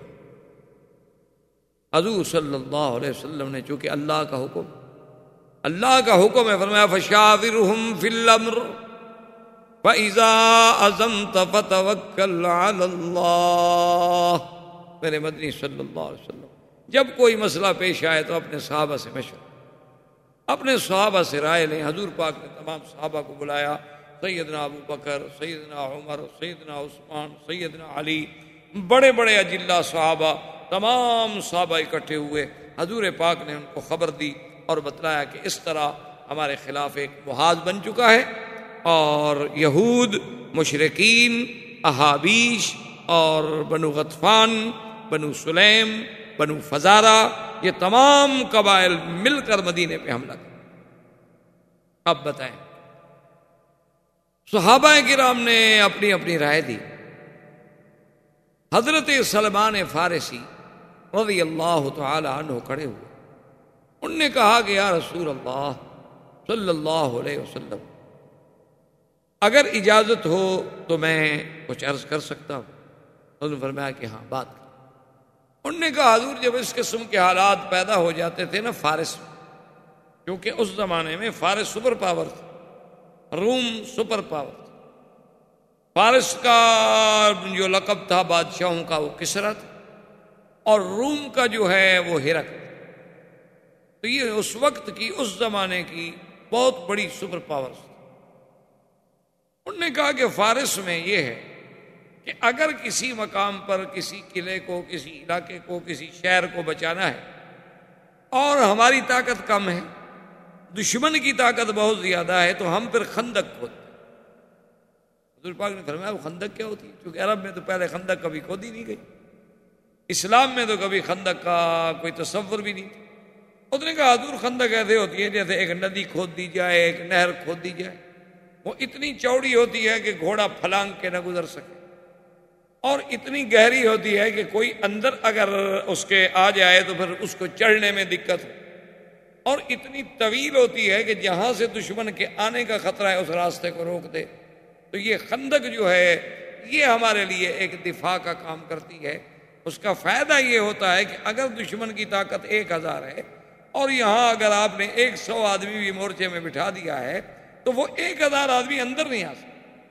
[SPEAKER 2] حضور صلی اللہ علیہ وسلم نے چونکہ اللہ کا حکم ہے، فرمایا فشاورہم فی الامر، فَإِذَا عَزَمْتَ فَتَوَكَّلْ عَلَى اللَّهِ۔ میرے مدنی صلی اللہ علیہ وسلم جب کوئی مسئلہ پیش آئے تو اپنے صحابہ سے مشورہ، اپنے صحابہ سے رائے لیں۔ حضور پاک نے تمام صحابہ کو بلایا، سیدنا ابو بکر، سیدنا عمر، سیدنا عثمان، سیدنا علی، بڑے بڑے اجلہ صحابہ، تمام صحابہ اکٹھے ہوئے۔ حضور پاک نے ان کو خبر دی اور بتلایا کہ اس طرح ہمارے خلاف ایک محاذ بن چکا ہے، اور یہود، مشرکین، احابیش اور بنو غطفان، بنو سلیم، بنو فزارہ، یہ تمام قبائل مل کر مدینے پہ حملہ کیا۔ اب بتائیں، صحابہ کرام نے اپنی اپنی رائے دی۔ حضرت سلمان فارسی رضی اللہ تعالی عنہ کھڑے ہوئے، انہوں نے کہا کہ یا رسول اللہ صلی اللہ علیہ وسلم، اگر اجازت ہو تو میں کچھ عرض کر سکتا ہوں؟ انہوں نے فرمایا کہ ہاں، بات کر۔ انہوں نے کہا حضور جب اس قسم کے حالات پیدا ہو جاتے تھے نا فارس میں، کیونکہ اس زمانے میں فارس سپر پاور تھا، روم سپر پاور تھا، فارس کا جو لقب تھا بادشاہوں کا وہ کسریٰ تھا، اور روم کا جو ہے وہ ہرقل۔ تو یہ اس وقت کی، اس زمانے کی بہت بڑی سپر پاور تھی۔ انہوں نے کہا کہ فارس میں یہ ہے کہ اگر کسی مقام پر کسی قلعے کو، کسی علاقے کو، کسی شہر کو بچانا ہے اور ہماری طاقت کم ہے، دشمن کی طاقت بہت زیادہ ہے، تو ہم پھر خندق کھودتے ہیں۔ حضور پاک نے فرمایا وہ خندق کیا ہوتی ہے؟ کیونکہ عرب میں تو پہلے خندق کبھی کھودی نہیں گئی، اسلام میں تو کبھی خندق کا کوئی تصور بھی نہیں تھا۔ اس نے کہا حضور خندق ایسے ہوتی ہے جیسے ایک ندی کھود دی جائے، ایک نہر کھود دی جائے، وہ اتنی چوڑی ہوتی ہے کہ گھوڑا پھلانگ کے نہ گزر سکے، اور اتنی گہری ہوتی ہے کہ کوئی اندر اگر اس کے آ جائے تو پھر اس کو چڑھنے میں دقت ہو، اور اتنی طویل ہوتی ہے کہ جہاں سے دشمن کے آنے کا خطرہ ہے اس راستے کو روک دے۔ تو یہ خندق جو ہے یہ ہمارے لیے ایک دفاع کا کام کرتی ہے۔ اس کا فائدہ یہ ہوتا ہے کہ اگر دشمن کی طاقت 1000 ہے اور یہاں اگر آپ نے 100 آدمی بھی مورچے میں بٹھا دیا ہے تو وہ 1000 آدمی اندر نہیں آ سکتے،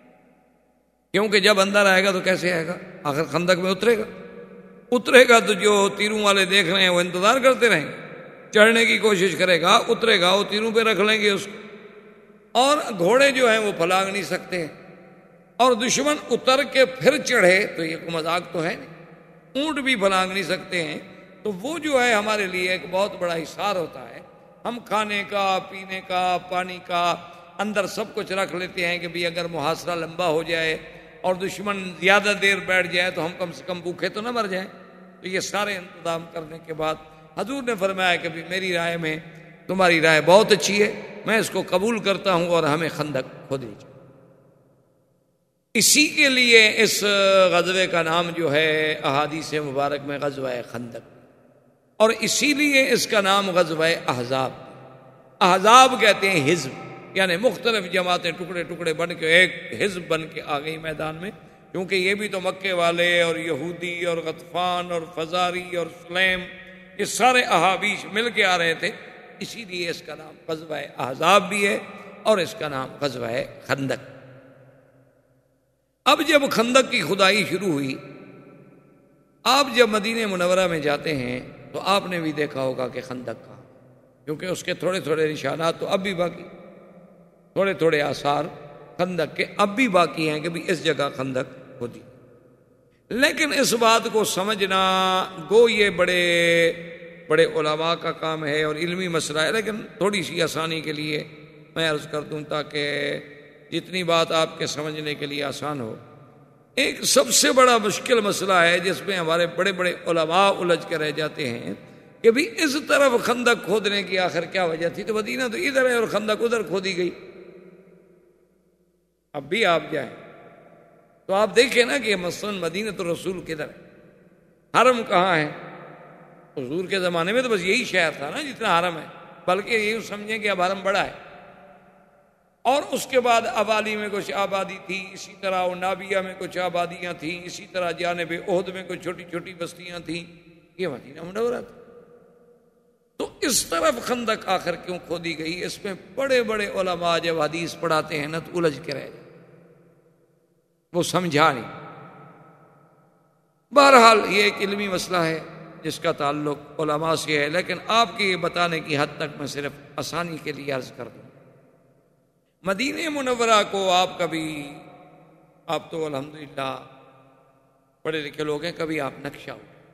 [SPEAKER 2] کیونکہ جب اندر آئے گا تو کیسے آئے گا؟ آخر خندق میں اترے گا تو جو تیروں والے دیکھ رہے ہیں وہ انتظار کرتے رہیں گے، چڑھنے کی کوشش کرے گا، اترے گا، وہ تیروں پہ رکھ لیں گے اس کو، اور گھوڑے جو ہیں وہ پھلانگ نہیں سکتے، اور دشمن اتر کے پھر چڑھے تو یہ کوئی مذاق تو ہے نہیں، اونٹ بھی پھلانگ نہیں سکتے ہیں۔ تو وہ جو ہے ہمارے لیے ایک بہت بڑا حصار ہوتا ہے۔ ہم کھانے کا، پینے کا، پانی کا اندر سب کچھ رکھ لیتے ہیں کہ بھی اگر محاصرہ لمبا ہو جائے اور دشمن زیادہ دیر بیٹھ جائے تو ہم کم سے کم بھوکے تو نہ مر جائیں۔ تو یہ سارے انتظام کرنے کے بعد حضور نے فرمایا کہ بھی میری رائے میں تمہاری رائے بہت اچھی ہے، میں اس کو قبول کرتا ہوں اور ہمیں خندق کھودنی چاہیے۔ اسی کے لیے اس غزوے کا نام جو ہے احادیث مبارک میں غزوہ خندق، اور اسی لیے اس کا نام غزوہ احزاب۔ احزاب کہتے ہیں حزب، یعنی مختلف جماعتیں ٹکڑے ٹکڑے بن کے ایک حزب بن کے آ گئی میدان میں، کیونکہ یہ بھی تو مکے والے اور یہودی اور غطفان اور فزاری اور سلیم، یہ سارے احابیش مل کے آ رہے تھے، اسی لیے اس کا نام غزوہ احزاب بھی ہے اور اس کا نام غزوہ خندق۔ اب جب خندق کی کھدائی شروع ہوئی، آپ جب مدینہ منورہ میں جاتے ہیں تو آپ نے بھی دیکھا ہوگا کہ خندق کا، کیونکہ اس کے تھوڑے تھوڑے نشانات تو اب بھی باقی، تھوڑے تھوڑے آثار خندق کے اب بھی باقی ہیں کہ بھی اس جگہ خندق ہوتی۔ لیکن اس بات کو سمجھنا گو یہ بڑے بڑے علماء کا کام ہے اور علمی مسئلہ ہے، لیکن تھوڑی سی آسانی کے لیے میں عرض کر دوں تاکہ جتنی بات آپ کے سمجھنے کے لیے آسان ہو۔ ایک سب سے بڑا مشکل مسئلہ ہے جس میں ہمارے بڑے بڑے علماء الجھ کے رہ جاتے ہیں کہ بھی اس طرف خندق کھودنے کی آخر کیا وجہ تھی؟ تو مدینہ تو ادھر ہے اور خندق ادھر کھودی گئی۔ اب بھی آپ جائیں تو آپ دیکھیں نا کہ مثلاً مدینہ تو رسول کدھر ہے، حرم کہاں ہے؟ حضور کے زمانے میں تو بس یہی شہر تھا نا جتنا حرم ہے، بلکہ یہی سمجھیں کہ اب حرم بڑا ہے، اور اس کے بعد ابالی میں کچھ آبادی تھی، اسی طرح نابیہ میں کچھ آبادیاں تھیں، اسی طرح جانب احد میں کچھ چھوٹی چھوٹی بستیاں تھیں، یہ مدینہ منورہ تھا۔ تو اس طرف خندق آخر کیوں کھودی گئی؟ اس میں بڑے بڑے علماء جب حدیث پڑھاتے ہیں نا تو الجھ کے رہ جائے، وہ سمجھا نہیں۔ بہرحال یہ ایک علمی مسئلہ ہے جس کا تعلق علماء سے ہے، لیکن آپ کے یہ بتانے کی حد تک میں صرف آسانی کے لیے عرض کر دوں، مدینہ منورہ کو آپ تو الحمدللہ پڑھے لکھے لوگ ہیں، کبھی آپ نقشہ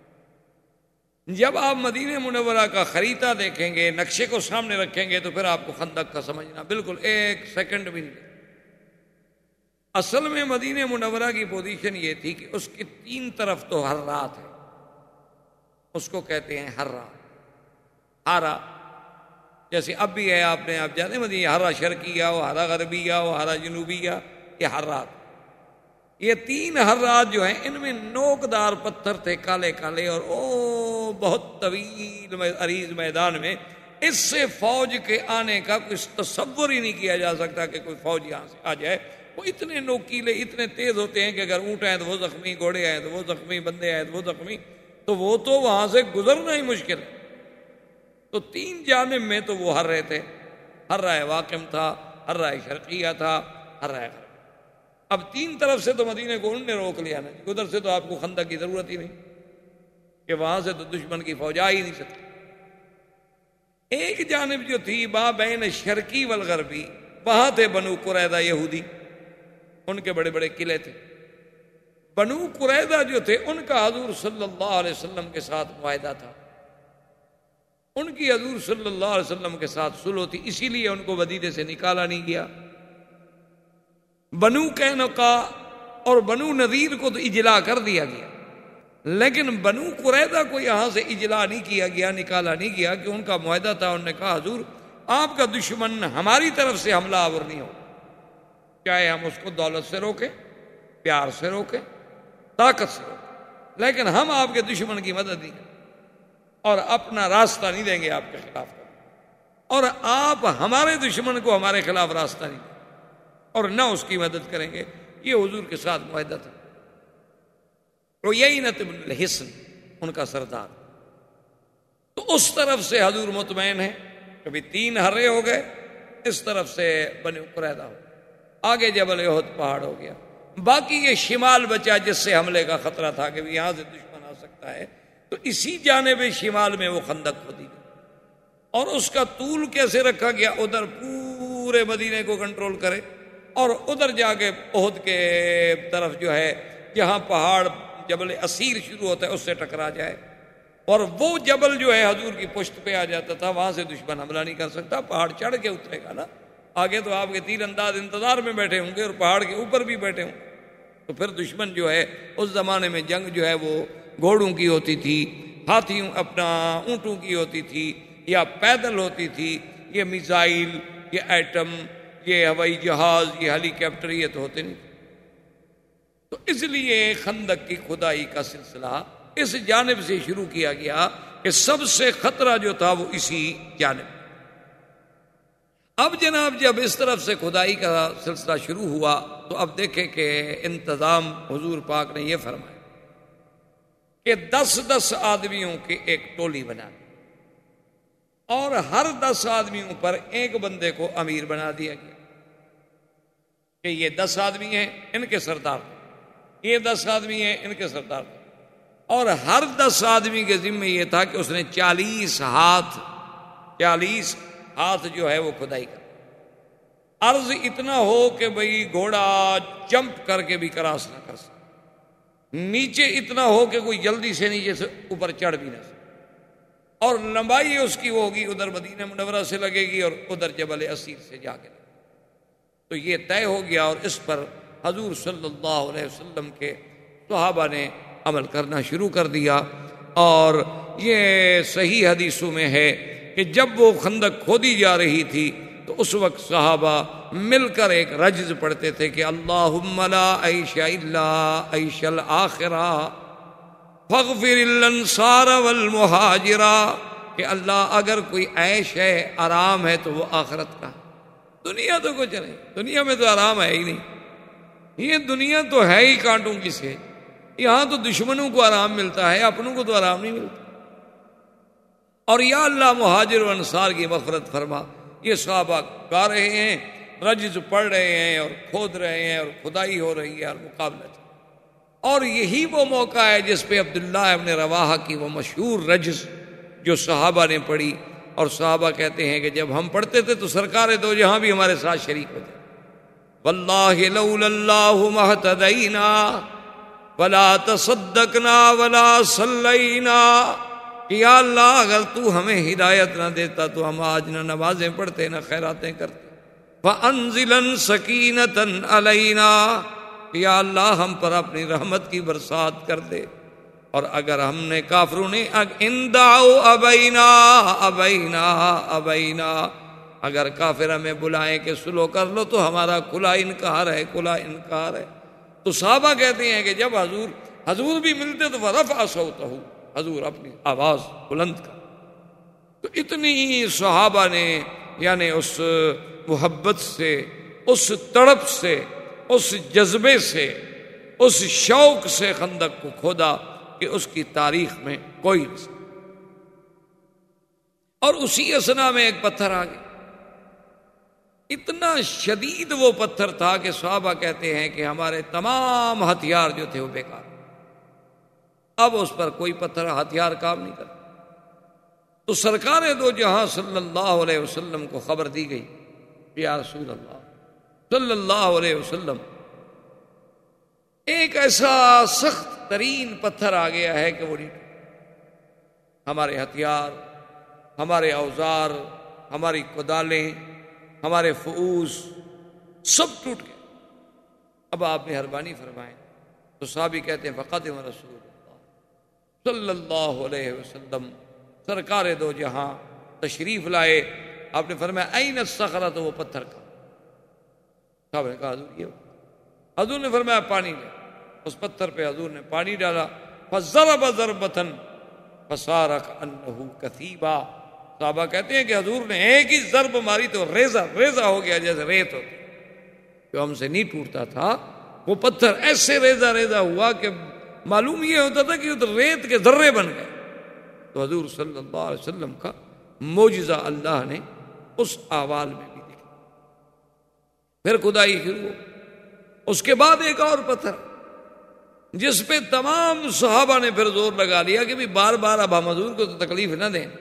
[SPEAKER 2] جب آپ مدینہ منورہ کا خریدہ دیکھیں گے، نقشے کو سامنے رکھیں گے، تو پھر آپ کو خندق کا سمجھنا بالکل ایک سیکنڈ بھی نہیں۔ اصل میں مدینہ منورہ کی پوزیشن یہ تھی کہ اس کی 3 طرف تو حرات ہے، اس کو کہتے ہیں ہرا، جیسے اب بھی ہے، آپ جانے مدینہ ہرا شرقیہ ہو، ہرا غربیہ ہو، ہرا جنوبیہ، یہ حرات۔ یہ 3 حرات جو ہیں ان میں نوکدار پتھر تھے، کالے کالے، اور بہت طویل عریض میدان میں اس سے فوج کے آنے کا کوئی تصور ہی نہیں کیا جا سکتا کہ کوئی فوج یہاں سے آ جائے۔ وہ اتنے نوکیلے، اتنے تیز ہوتے ہیں کہ اگر اونٹ آئے تو وہ زخمی، گھوڑے آئے تو وہ زخمی، بندے آئے تو وہ زخمی، تو وہ تو وہاں سے گزرنا ہی مشکل۔ تو 3 جانب میں تو وہ ہرے تھے، ہرہ واقم تھا، ہرہ شرقیہ تھا، ہرہ غرب۔ اب 3 طرف سے تو مدینے کو انہوں نے روک لیا نا، ادھر سے تو آپ کو خندق کی ضرورت ہی نہیں کہ وہاں سے تو دشمن کی فوج آ ہی نہیں سکتی۔ ایک جانب جو تھی بین شرقی والغربی، وہاں تھے بنو قریظہ یہودی، ان کے بڑے بڑے قلعے تھے۔ بنو قریظہ جو تھے ان کا حضور صلی اللہ علیہ وسلم کے ساتھ معاہدہ تھا، ان کی حضور صلی اللہ علیہ وسلم کے ساتھ صلح تھی، اسی لیے ان کو مدینے سے نکالا نہیں گیا۔ بنو قینقاع اور بنو نذیر کو تو اجلا کر دیا گیا، لیکن بنو قریظہ کو یہاں سے اجلا نہیں کیا گیا، نکالا نہیں گیا، کہ ان کا معاہدہ تھا۔ انہوں نے کہا حضور آپ کا دشمن ہماری طرف سے حملہ آور نہیں ہو، چاہے ہم اس کو دولت سے روکیں، پیار سے روکیں، طاقت سے روکیں، لیکن ہم آپ کے دشمن کی مدد نہیں کریں اور اپنا راستہ نہیں دیں گے آپ کے خلاف، اور آپ ہمارے دشمن کو ہمارے خلاف راستہ نہیں دیں اور نہ اس کی مدد کریں گے۔ یہ حضور کے ساتھ معاہدہ تھا۔ عیینہ بن الحصن ان کا سردار، تو اس طرف سے حضور مطمئن ہے، کبھی 3 ہرے ہو گئے، اس طرف سے بنو قریظہ ہو، آگے جبل احد پہاڑ ہو گیا، باقی یہ شمال بچا جس سے حملے کا خطرہ تھا کہ یہاں سے دشمن آ سکتا ہے، تو اسی جانب شمال میں وہ خندق کھودی گئی، اور اس کا طول کیسے رکھا گیا، ادھر پورے مدینے کو کنٹرول کرے اور ادھر جا کے احد کے طرف جو ہے جہاں پہاڑ جبل اسیر شروع ہوتا ہے اس سے ٹکرا جائے، اور وہ جبل جو ہے حضور کی پشت پہ آ جاتا تھا، وہاں سے دشمن حملہ نہیں کر سکتا، پہاڑ چڑھ کے اترے گا نا، آگے تو آپ کے تیر انداز انتظار میں بیٹھے ہوں گے اور پہاڑ کے اوپر بھی بیٹھے ہوں، تو پھر دشمن جو ہے اس زمانے میں جنگ جو ہے وہ گھوڑوں کی ہوتی تھی، ہاتھیوں اونٹوں کی ہوتی تھی، یا پیدل ہوتی تھی، یہ میزائل، یہ ایٹم، یہ ہوائی جہاز، یہ ہیلی کاپٹر، یہ تو ہوتے نہیں۔ تو اس لیے خندق کی کھدائی کا سلسلہ اس جانب سے شروع کیا گیا کہ سب سے خطرہ جو تھا وہ اسی جانب۔ اب جناب جب اس طرف سے کھدائی کا سلسلہ شروع ہوا تو اب دیکھیں کہ انتظام حضور پاک نے یہ فرمایا کہ 10 آدمیوں کی ایک ٹولی بنا دی، اور ہر 10 آدمیوں پر ایک بندے کو امیر بنا دیا گیا کہ یہ 10 آدمی ہیں ان کے سردار، یہ 10 آدمی ہیں ان کے سردار، اور ہر 10 آدمی کے ذمہ یہ تھا کہ اس نے 40 ہاتھ جو ہے وہ کھدائی کر، عرض اتنا ہو کہ بھئی گھوڑا جمپ کر کے بھی کراس نہ کر سکے، نیچے اتنا ہو کہ کوئی جلدی سے نیچے سے اوپر چڑھ بھی نہ سکے، اور لمبائی اس کی وہ ہوگی ادھر مدینہ منورہ سے لگے گی اور ادھر جبل اسیر سے جا کے لگے گی۔ تو یہ طے ہو گیا، اور اس پر حضور صلی اللہ علیہ وسلم کے صحابہ نے عمل کرنا شروع کر دیا، اور یہ صحیح حدیثوں میں ہے کہ جب وہ خندق کھودی جا رہی تھی تو اس وقت صحابہ مل کر ایک رجز پڑھتے تھے کہ اللہم لا عیش الا عیش الآخرہ فاغفر الانصار والمہاجرہ، کہ اللہ اگر کوئی عیش ہے، آرام ہے، تو وہ آخرت کا، دنیا تو کچھ نہیں، دنیا میں تو آرام ہے ہی نہیں، یہ دنیا تو ہے ہی کانٹوں کی سے، یہاں تو دشمنوں کو آرام ملتا ہے، اپنوں کو تو آرام نہیں ملتا، اور یا اللہ مہاجر و انصار کی مغفرت فرما۔ یہ صحابہ گا رہے ہیں رجز پڑھ رہے ہیں اور کھود رہے ہیں اور کھدائی ہو رہی ہے اور مقابلہ چل رہا ہے۔ اور یہی وہ موقع ہے جس پہ عبداللہ ابن رواحہ کی وہ مشہور رجز جو صحابہ نے پڑھی، اور صحابہ کہتے ہیں کہ جب ہم پڑھتے تھے تو سرکار دو جہاں بھی ہمارے ساتھ شریک ہو جائے۔ واللہ لولا اللہ مہتدینا ولا تصدقنا ولا صلینا، کہ یا اللہ اگر تو ہمیں ہدایت نہ دیتا تو ہم آج نہ نمازیں پڑھتے نہ خیراتیں کرتے۔ فَأَنزِلًا سَكِينَةً عَلَيْنَا، کہ یا اللہ ہم پر اپنی رحمت کی برسات کر دے۔ اور اگر ہم نے کافروں نے ان دعوا ابینا ابینا ابینا، اگر کافر ہمیں بلائیں کہ سلو کر لو تو ہمارا کھلا انکار ہے، کھلا انکار ہے۔ تو صحابہ کہتے ہیں کہ جب حضور بھی ملتے تو فرفع صوتہ، حضور اپنی آواز بلند کر۔ تو اتنی صحابہ نے یعنی اس محبت سے، اس تڑپ سے، اس جذبے سے، اس شوق سے خندق کو کھودا کہ اس کی تاریخ میں کوئی نہیں۔ اور اسی اثنا میں ایک پتھر آ گیا، اتنا شدید وہ پتھر تھا کہ صحابہ کہتے ہیں کہ ہمارے تمام ہتھیار جو تھے وہ بیکار، اب اس پر کوئی پتھر ہتھیار کام نہیں کرتا۔ تو سرکار دو جہاں صلی اللہ علیہ وسلم کو خبر دی گئی کہ یا رسول اللہ صلی اللہ علیہ وسلم، ایک ایسا سخت ترین پتھر آ گیا ہے کہ وہ نہیں، ہمارے ہتھیار، ہمارے اوزار، ہماری کدالیں، ہمارے فؤوس سب ٹوٹ گئے، اب آپ مہربانی فرمائیں۔ تو صحابی کہتے ہیں فقدم رسول اللہ صلی اللہ علیہ وسلم، سرکار دو جہاں تشریف لائے۔ آپ نے فرمایا این الصخرہ، تو وہ پتھر کا۔ صاحب نے کہا حضور یہ، حضور نے فرمایا پانی لے۔ اس پتھر پہ حضور نے پانی ڈالا، فضرب ضربۃ فصار کأنہ کثیبا۔ صحابہ کہتے ہیں کہ حضور نے ایک ہی ضرب ماری تو ریزہ ریزہ ہو گیا، جیسے ریت ہوتی جو ہم سے نہیں ٹوٹتا تھا، وہ پتھر ایسے ریزہ ریزہ ہوا کہ معلوم یہ ہوتا تھا کہ وہ ریت کے ذرے بن گئے۔ تو حضور صلی اللہ علیہ وسلم کا معجزہ اللہ نے اس احوال میں بھی دیکھا۔ پھر کھدائی شروع ہو، اس کے بعد ایک اور پتھر جس پہ تمام صحابہ نے پھر زور لگا لیا کہ بھی بار بار اب ہم حضور کو تو تکلیف نہ دیں،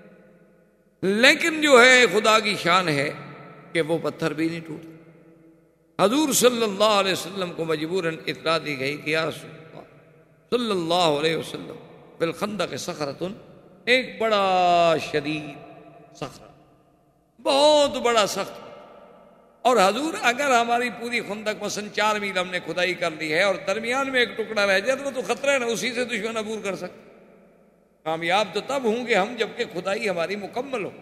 [SPEAKER 2] لیکن جو ہے خدا کی شان ہے کہ وہ پتھر بھی نہیں ٹوٹا۔ حضور صلی اللہ علیہ وسلم کو مجبوراً اطلاع دی گئی کہ یا رسول اللہ صلی اللہ علیہ وسلم فی الخندق صخرۃ، ایک بڑا شدید صخرہ، بہت بڑا سخت۔ اور حضور اگر ہماری پوری خندق مثلا 4 میل ہم نے کھدائی کر لی ہے اور درمیان میں ایک ٹکڑا رہ جائے تو وہ تو خطرہ ہے نا، اسی سے دشمن عبور کر سکتے۔ کامیاب تو تب ہوں گے ہم جب کہ کھدائی ہماری مکمل ہو۔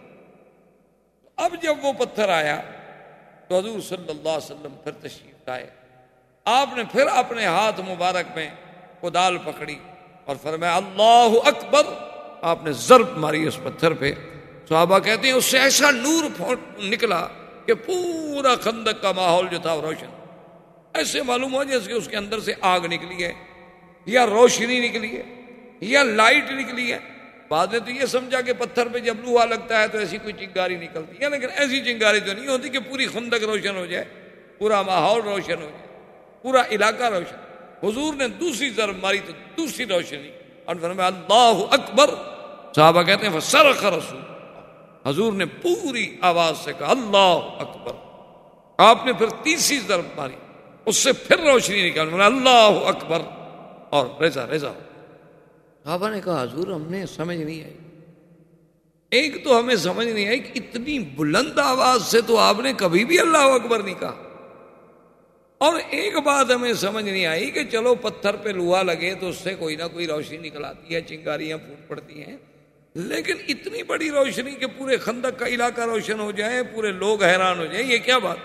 [SPEAKER 2] اب جب وہ پتھر آیا تو حضور صلی اللہ علیہ وسلم پھر تشریف لائے۔ آپ نے پھر اپنے ہاتھ مبارک میں کدال پکڑی اور فرمایا اللہ اکبر۔ آپ نے ضرب ماری اس پتھر پہ۔ صحابہ کہتے ہیں اس سے ایسا نور نکلا کہ پورا خندق کا ماحول جو تھا وہ روشن، ایسے معلوم ہو جیسے کہ اس کے اندر سے آگ نکلی ہے یا روشنی نکلی ہے یا لائٹ نکلی ہے۔ بعد نے تو یہ سمجھا کہ پتھر پہ جب لوہا لگتا ہے تو ایسی کوئی چنگاری نکلتی ہے، لیکن ایسی چنگاری تو نہیں ہوتی کہ پوری خندق روشن ہو جائے، پورا ماحول روشن ہو جائے، پورا علاقہ روشن۔ حضور نے دوسری ضرب ماری تو دوسری روشنی، اور فرمایا اللہ اکبر۔ صحابہ کہتے ہیں فصرخ رسول، حضور نے پوری آواز سے کہا اللہ اکبر۔ آپ نے پھر تیسری ضرب ماری، اس سے پھر روشنی نکال، اللہ اکبر، اور ریزہ ریزہ۔ صحابہ نے کہا حضور ہم نے سمجھ نہیں آئی، ایک تو ہمیں سمجھ نہیں آئی کہ اتنی بلند آواز سے تو آپ نے کبھی بھی اللہ اکبر نہیں کہا، اور ایک بات ہمیں سمجھ نہیں آئی کہ چلو پتھر پہ لوہا لگے تو اس سے کوئی نہ کوئی روشنی نکل آتی ہے، چنگاریاں پھوٹ پڑتی ہیں، لیکن اتنی بڑی روشنی کہ پورے خندق کا علاقہ روشن ہو جائے، پورے لوگ حیران ہو جائیں، یہ کیا بات؟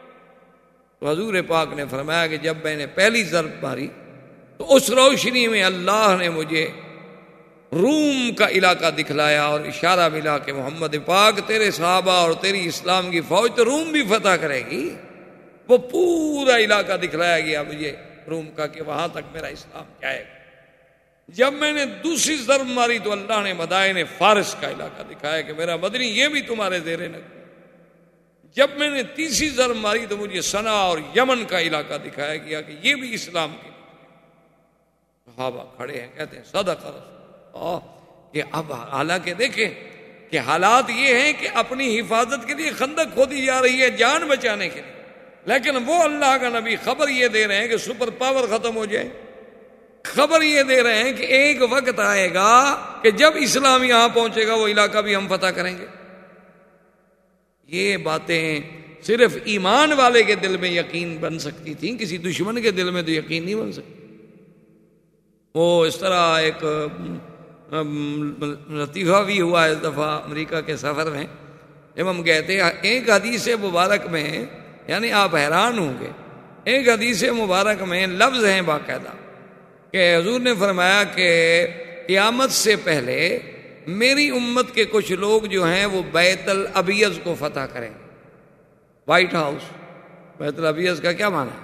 [SPEAKER 2] تو حضور پاک نے فرمایا کہ جب میں نے پہلی ضرب ماری تو اس روشنی میں اللہ نے مجھے روم کا علاقہ دکھلایا اور اشارہ ملا کہ محمد پاک تیرے صحابہ اور تیری اسلام کی فوج تو روم بھی فتح کرے گی۔ وہ پورا علاقہ دکھلایا گیا مجھے روم کا کہ وہاں تک میرا اسلام جائے گا۔ جب میں نے دوسری ضرب ماری تو اللہ نے مدائن فارس کا علاقہ دکھایا کہ میرا مدنی یہ بھی تمہارے زیر نظر۔ جب میں نے تیسری ضرب ماری تو مجھے سنا اور یمن کا علاقہ دکھایا گیا کہ یہ بھی اسلام کے صحابہ کھڑے ہیں، کہتے ہیں صدق رسول اللہ۔ کہ اب حالانکہ دیکھیں کہ حالات یہ ہیں کہ اپنی حفاظت کے لیے خندق کھودی جا رہی ہے جان بچانے کے لیے، لیکن وہ اللہ کا نبی خبر یہ دے رہے ہیں کہ سپر پاور ختم ہو جائے، خبر یہ دے رہے ہیں کہ ایک وقت آئے گا کہ جب اسلام یہاں پہنچے گا وہ علاقہ بھی ہم فتح کریں گے۔ یہ باتیں صرف ایمان والے کے دل میں یقین بن سکتی تھیں، کسی دشمن کے دل میں تو یقین نہیں بن سکتی۔ وہ اس طرح ایک لطیفہ بھی ہوا اس دفعہ امریکہ کے سفر میں، جب ہم گئے تھے، ایک حدیث مبارک میں، یعنی آپ حیران ہوں گے، ایک حدیث مبارک میں لفظ ہیں باقاعدہ کہ حضور نے فرمایا کہ قیامت سے پہلے میری امت کے کچھ لوگ جو ہیں وہ بیت الابیض کو فتح کریں گے۔ وائٹ ہاؤس، بیت الابیض کا کیا معنی ہے؟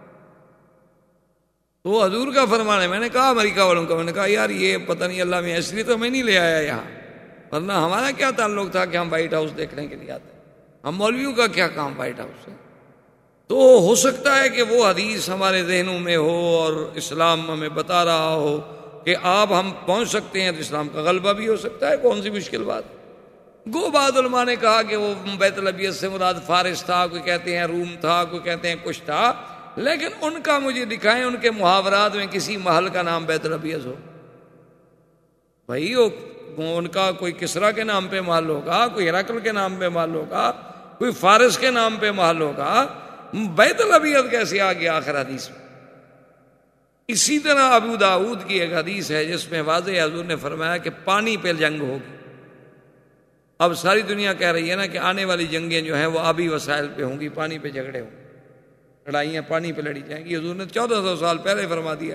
[SPEAKER 2] تو حضور کا فرمانا ہے۔ میں نے کہا امریکہ والوں کا، میں نے کہا یار یہ پتہ نہیں اللہ میں، اس لیے تو میں نہیں لے آیا یہاں، ورنہ ہمارا کیا تعلق تھا کہ ہم وائٹ ہاؤس دیکھنے کے لیے آتے ہیں، ہم مولویوں کا کیا کام وائٹ ہاؤس سے؟ تو ہو سکتا ہے کہ وہ حدیث ہمارے ذہنوں میں ہو اور اسلام ہمیں بتا رہا ہو کہ آپ ہم پہنچ سکتے ہیں تو اسلام کا غلبہ بھی ہو سکتا ہے، کون سی مشکل بات۔ گو بعض علماء نے کہا کہ وہ بیت الابیض سے مراد فارس تھا، کوئی کہتے ہیں روم تھا، کوئی کہتے ہیں کچھ تھا، لیکن ان کا مجھے دکھائیں ان کے محاورات میں کسی محل کا نام بیت الابیض ہو۔ بھائی ان کا کوئی کسرا کے نام پہ محل ہوگا، کوئی ہرقل کے نام پہ محل ہوگا، کوئی فارس کے نام پہ محل ہوگا، بیت الابیض کیسے آ گیا آخر حدیث میں؟ اسی طرح ابو داؤد کی ایک حدیث ہے جس میں واضح حضور نے فرمایا کہ پانی پہ جنگ ہوگی۔ اب ساری دنیا کہہ رہی ہے نا کہ آنے والی جنگیں جو ہیں وہ آبی وسائل پہ ہوں گی، پانی پہ جھگڑے ہوں گے، لڑائیاں پانی پہ لڑی جائیں گی۔ حضور نے 1400 سال پہلے فرما دیا،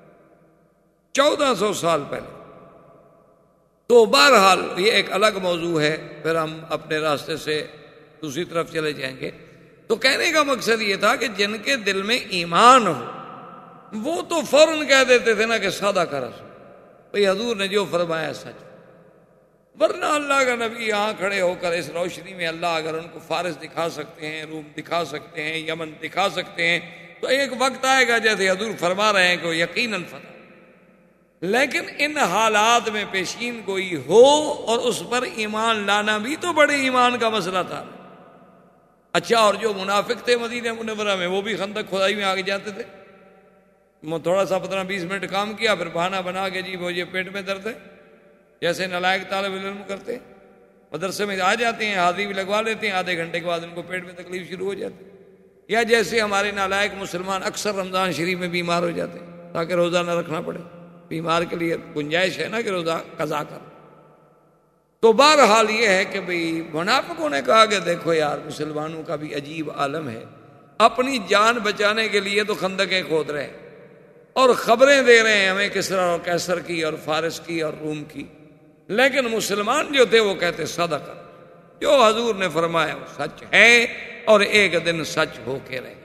[SPEAKER 2] 1400 سال پہلے۔ تو بہرحال یہ ایک الگ موضوع ہے، پھر ہم اپنے راستے سے دوسری طرف چلے جائیں گے۔ تو کہنے کا مقصد یہ تھا کہ جن کے دل میں ایمان ہو وہ تو فوراً کہہ دیتے تھے نا کہ سادہ کا رسول، بھئی حضور نے جو فرمایا سچ۔ ورنہ اللہ کا نبی یہاں کھڑے ہو کر اس روشنی میں اللہ اگر ان کو فارس دکھا سکتے ہیں، روم دکھا سکتے ہیں، یمن دکھا سکتے ہیں، تو ایک وقت آئے گا جیسے حضور فرما رہے ہیں کہ وہ یقیناً فتح۔ لیکن ان حالات میں پیشین گوئی ہو اور اس پر ایمان لانا بھی تو بڑے ایمان کا مسئلہ تھا۔ اچھا، اور جو منافق تھے مدینہ منورہ میں وہ بھی خندق کھدائی میں آگے جاتے تھے، تھوڑا سا 15-20 منٹ کام کیا پھر بہانہ بنا کے جی مجھے پیٹ میں درد ہے، جیسے نالائق طالب علم کرتے ہیں، مدرسے میں آ جاتے ہیں، حاضری بھی لگوا لیتے ہیں، آدھے گھنٹے کے بعد ان کو پیٹ میں تکلیف شروع ہو جاتی ہے۔ یا جیسے ہمارے نالائق مسلمان اکثر رمضان شریف میں بیمار ہو جاتے ہیں تاکہ روزہ نہ رکھنا پڑے، بیمار کے لیے گنجائش ہے نا کہ روزہ قضا کر۔ تو بہرحال یہ ہے کہ بھئی منافقوں نے کہا کہ دیکھو یار مسلمانوں کا بھی عجیب عالم ہے، اپنی جان بچانے کے لیے تو خندقیں کھود رہے ہیں اور خبریں دے رہے ہیں ہمیں کسرا اور کیسر کی اور فارس کی اور روم کی، لیکن مسلمان جو تھے وہ کہتے صدق، جو حضور نے فرمایا وہ سچ ہے اور ایک دن سچ ہو کے رہے۔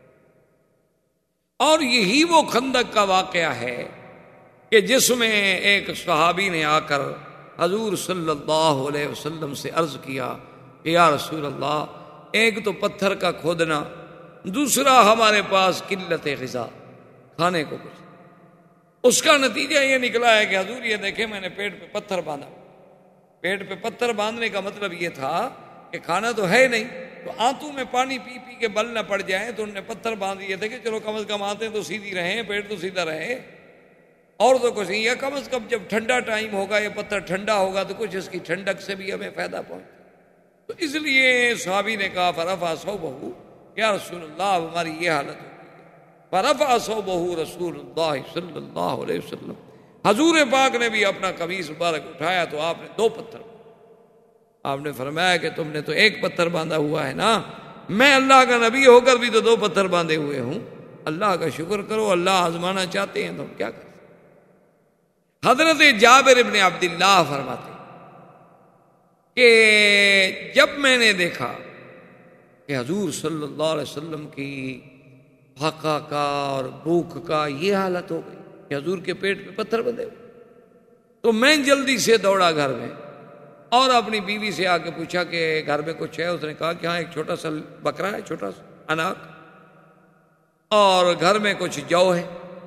[SPEAKER 2] اور یہی وہ خندق کا واقعہ ہے کہ جس میں ایک صحابی نے آ کر حضور صلی اللہ علیہ وسلم سے عرض کیا کہ یا رسول اللہ، ایک تو پتھر کا کھودنا، دوسرا ہمارے پاس قلت غذا، کھانے کو کچھ۔ اس کا نتیجہ یہ نکلا ہے کہ حضور یہ دیکھیں میں نے پیٹ پہ پتھر باندھا۔ پیٹ پہ پتھر باندھنے کا مطلب یہ تھا کہ کھانا تو ہے نہیں، تو آنتوں میں پانی پی پی کے بل نہ پڑ جائیں، تو انہوں نے پتھر باندھ دیے تھے کہ چلو کم از کم آنتیں تو سیدھی رہیں، پیٹ تو سیدھا رہے، اور تو کچھ نہیں، یا کم از کم جب ٹھنڈا ٹائم ہوگا یہ پتھر ٹھنڈا ہوگا تو کچھ اس کی ٹھنڈک سے بھی ہمیں فائدہ پہنچے۔ تو اس لیے صحابی نے کہا فرفع ثوبہ، یا رسول اللہ اب ہماری یہ حالت ہو گئی ہے۔ فرفع ثوبہ رسول اللہ صلی اللہ علیہ وسلم، حضور پاک نے بھی اپنا قمیص مبارک اٹھایا تو آپ نے 2 پتھر، آپ نے فرمایا کہ تم نے تو 1 پتھر باندھا ہوا ہے نا، میں اللہ کا نبی ہو کر بھی تو 2 پتھر باندھے ہوئے ہوں، اللہ کا شکر کرو، اللہ آزمانا چاہتے ہیں تو ہم کیا کریں۔ حضرت جابر ابن عبداللہ فرماتے کہ جب میں نے دیکھا کہ حضور صلی اللہ علیہ وسلم کی فاقہ کا اور بھوک کا یہ حالت ہو گئی کہ حضور کے پیٹ پہ پتھر بندھے ہوئے، تو میں جلدی سے دوڑا گھر میں اور اپنی بیوی سے آ کے پوچھا کہ گھر میں کچھ ہے؟ اس نے کہا کہ ہاں ایک چھوٹا سا بکرا ہے، چھوٹا سا اناک، اور گھر میں کچھ جو ہے،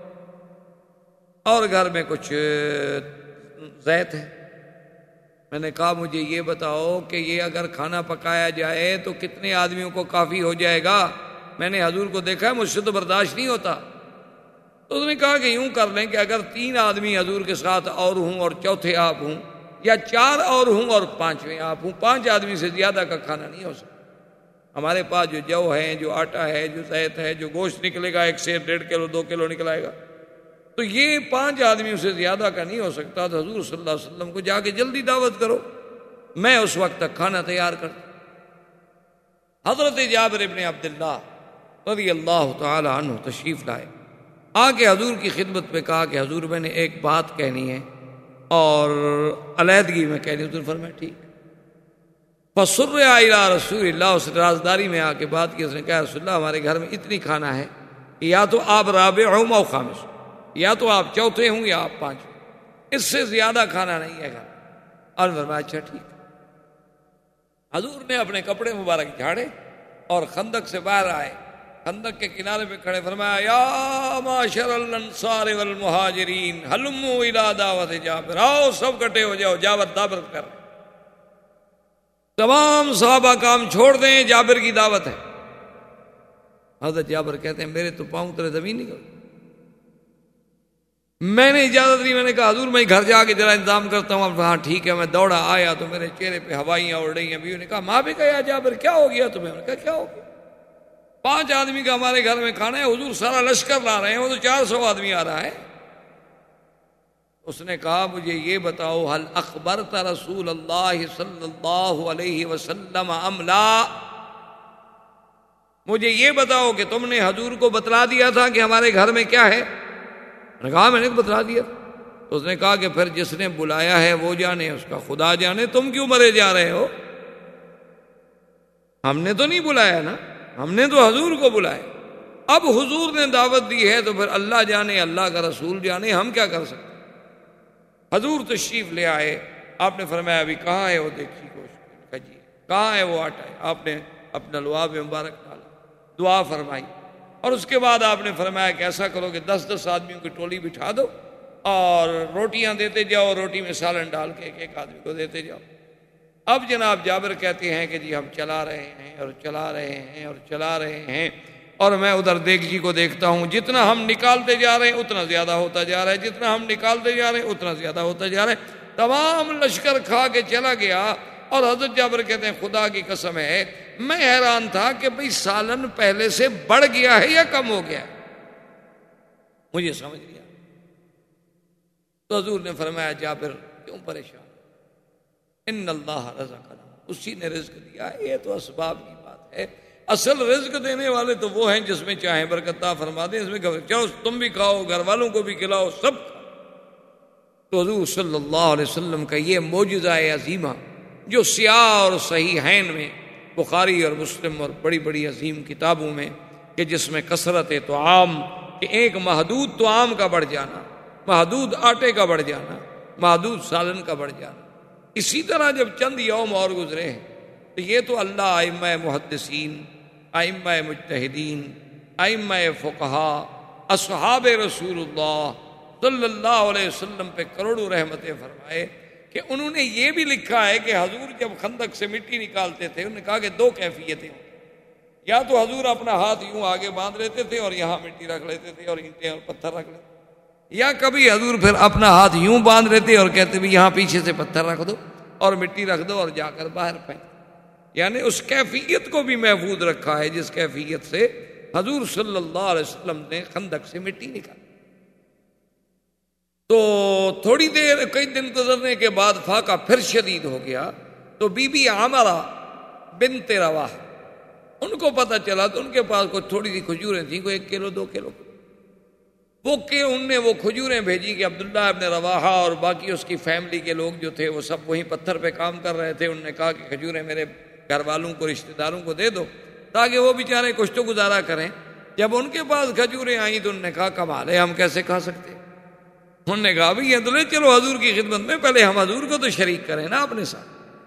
[SPEAKER 2] اور گھر میں کچھ زیت ہے۔ میں نے کہا مجھے یہ بتاؤ کہ یہ اگر کھانا پکایا جائے تو کتنے آدمیوں کو کافی ہو جائے گا؟ میں نے حضور کو دیکھا ہے، مجھ سے تو برداشت نہیں ہوتا۔ تو اس نے کہا کہ یوں کر لیں کہ اگر 3 آدمی حضور کے ساتھ اور ہوں اور چوتھے آپ ہوں، یا 4 اور ہوں اور 5ویں آپ ہوں، 5 آدمی سے زیادہ کا کھانا نہیں ہو سکتا۔ ہمارے پاس جو جو ہے، جو آٹا ہے، جو زیت ہے، جو گوشت نکلے گا 1 سے 1.5 کلو 2 کلو نکلائے گا، تو یہ 5 آدمیوں سے زیادہ کا نہیں ہو سکتا۔ تو حضور صلی اللہ علیہ وسلم کو جا کے جلدی دعوت کرو، میں اس وقت تک کھانا تیار کرتا۔ حضرت جابر ابن عبداللہ رضی اللہ تعالی عنہ تشریف لائے، آ کے حضور کی خدمت پہ کہا کہ حضور میں نے ایک بات کہنی ہے اور علیحدگی میں کہنی ہے۔ حضور فرمایا ٹھیک۔ فسر الی رسول اللہ، اس رازداری میں آ کے بات کی۔ اس نے کہا رسول اللہ ہمارے گھر میں اتنی کھانا ہے کہ یا تو آپ رابع ہوں او خامس ہوں، یا تو آپ چوتھے ہوں یا آپ 5ویں، اس سے زیادہ کھانا نہیں ہے گھر۔ اور فرمایا اچھا ٹھیک۔ حضور نے اپنے کپڑے مبارک جھاڑے اور خندق سے باہر آئے، خندق کے کنارے پہ کھڑے، فرمایا یا معاشر الانصار والمہاجرین ہلموا الی دعوت جابر، آؤ سب کٹے ہو جاؤ، جابر دعوت کر رہے، تمام صحابہ کام چھوڑ دیں، جابر کی دعوت ہے۔ حضرت جابر کہتے ہیں میرے تو پاؤں تلے زمین نکل، میں نے اجازت دی، میں نے کہا حضور میں گھر جا کے ذرا انتظام کرتا ہوں۔ اب ہاں ٹھیک ہے، میں دوڑا آیا تو میرے چہرے پہ ہوائیاں اڑ رہی ہیں۔ بیوی نے کہا ماں بھی کہا جابر کیا ہو گیا تمہیں؟ میں نے کہا کیا ہو گیا؟ 5 آدمی کا ہمارے گھر میں کھانا ہے، حضور سارا لشکر لا رہے ہیں، وہ تو 400 آدمی آ رہا ہے۔ اس نے کہا مجھے یہ بتاؤ حل اخبرت رسول اللہ صلی اللہ علیہ وسلم ام لا، مجھے یہ بتاؤ کہ تم نے حضور کو بتلا دیا تھا کہ ہمارے گھر میں کیا ہے؟ میں نے کہا میں نے بتلا دیا۔ تو اس نے کہا کہ پھر جس نے بلایا ہے وہ جانے، اس کا خدا جانے، تم کیوں مرے جا رہے ہو؟ ہم نے تو نہیں بلایا نا، ہم نے تو حضور کو بلایا۔ اب حضور نے دعوت دی ہے تو پھر اللہ جانے، اللہ کا رسول جانے، ہم کیا کر سکتے؟ حضور تشریف لے آئے، آپ نے فرمایا ابھی کہاں ہے وہ دیکھی کوشش جی، کہاں ہے وہ آٹا ہے؟ آپ نے اپنا لعاب مبارک ڈالا، دعا فرمائی، اور اس کے بعد آپ نے فرمایا کہ ایسا کرو کہ 10-10 آدمیوں کی ٹولی بٹھا دو اور روٹیاں دیتے جاؤ، روٹی میں سالن ڈال کے ایک آدمی کو دیتے جاؤ۔ اب جناب جابر کہتے ہیں کہ جی ہم چلا رہے ہیں اور چلا رہے ہیں اور چلا رہے ہیں، اور میں ادھر دیگچی کو دیکھتا ہوں، جتنا ہم نکالتے جا رہے ہیں اتنا زیادہ ہوتا جا رہا ہے، جتنا ہم نکالتے جا رہے ہیں اتنا زیادہ ہوتا جا رہا ہے، تمام لشکر کھا کے چلا گیا۔ اور حضرت جابر کہتے ہیں خدا کی قسم ہے میں حیران تھا کہ بھئی سالن پہلے سے بڑھ گیا ہے یا کم ہو گیا ہے، مجھے سمجھ نہیں آیا۔ تو حضور نے فرمایا جابر کیوں پریشان، ان اللہ رزقنا، اسی نے رزق دیا ہے، یہ تو اسباب کی بات ہے، اصل رزق دینے والے تو وہ ہیں جس میں چاہیں برکت عطا فرما دیں، اس میں چاہو تم بھی کھاؤ، گھر والوں کو بھی کھلاؤ، سب۔ تو حضور صلی اللہ علیہ وسلم کا یہ معجزہ عظیمہ جو سیاہ اور صحیحین میں، بخاری اور مسلم اور بڑی بڑی عظیم کتابوں میں، کہ جس میں کثرت طعام، کہ ایک محدود طعام کا بڑھ جانا، محدود آٹے کا بڑھ جانا، محدود سالن کا بڑھ جانا، اسی طرح جب چند یوم اور گزرے ہیں تو یہ تو اللہ ائمہ محدثین، ائمہ مجتہدین، ائمہ فقہا، اصحاب رسول اللہ صلی اللہ علیہ وسلم پہ کروڑوں رحمتیں فرمائے کہ انہوں نے یہ بھی لکھا ہے کہ حضور جب خندق سے مٹی نکالتے تھے انہوں نے کہا کہ 2 کیفیتیں ہوں، یا تو حضور اپنا ہاتھ یوں آگے باندھ لیتے تھے اور یہاں مٹی رکھ لیتے تھے اور اینٹیں اور پتھر رکھ لیتے، یا کبھی حضور پھر اپنا ہاتھ یوں باندھ لیتے اور کہتے بھی یہاں پیچھے سے پتھر رکھ دو اور مٹی رکھ دو اور جا کر باہر پھینک، یعنی اس کیفیت کو بھی محفوظ رکھا ہے جس کیفیت سے حضور صلی اللہ علیہ وسلم نے خندق سے مٹی نکالی۔ تو تھوڑی دیر، کئی دن گزرنے کے بعد فاقہ پھر شدید ہو گیا، تو بی بی عامرہ بنت رواح ان کو پتہ چلا، تو ان کے پاس کوئی تھوڑی سی کھجوریں تھیں، کوئی 1 کلو 2 کلو، ان نے وہ کھجوریں بھیجی کہ عبداللہ ابن رواحہ اور باقی اس کی فیملی کے لوگ جو تھے وہ سب وہیں پتھر پہ کام کر رہے تھے، انہوں نے کہا کہ کھجوریں میرے گھر والوں کو، رشتہ داروں کو دے دو تاکہ وہ بیچارے کچھ تو گزارا کریں۔ جب ان کے پاس کھجوریں آئیں تو انہوں نے کہا کمال ہے، ہم کیسے کھا سکتے؟ انہوں نے کہا بھی یہ تو لے چلو حضور کی خدمت میں، پہلے ہم حضور کو تو شریک کریں نا اپنے ساتھ۔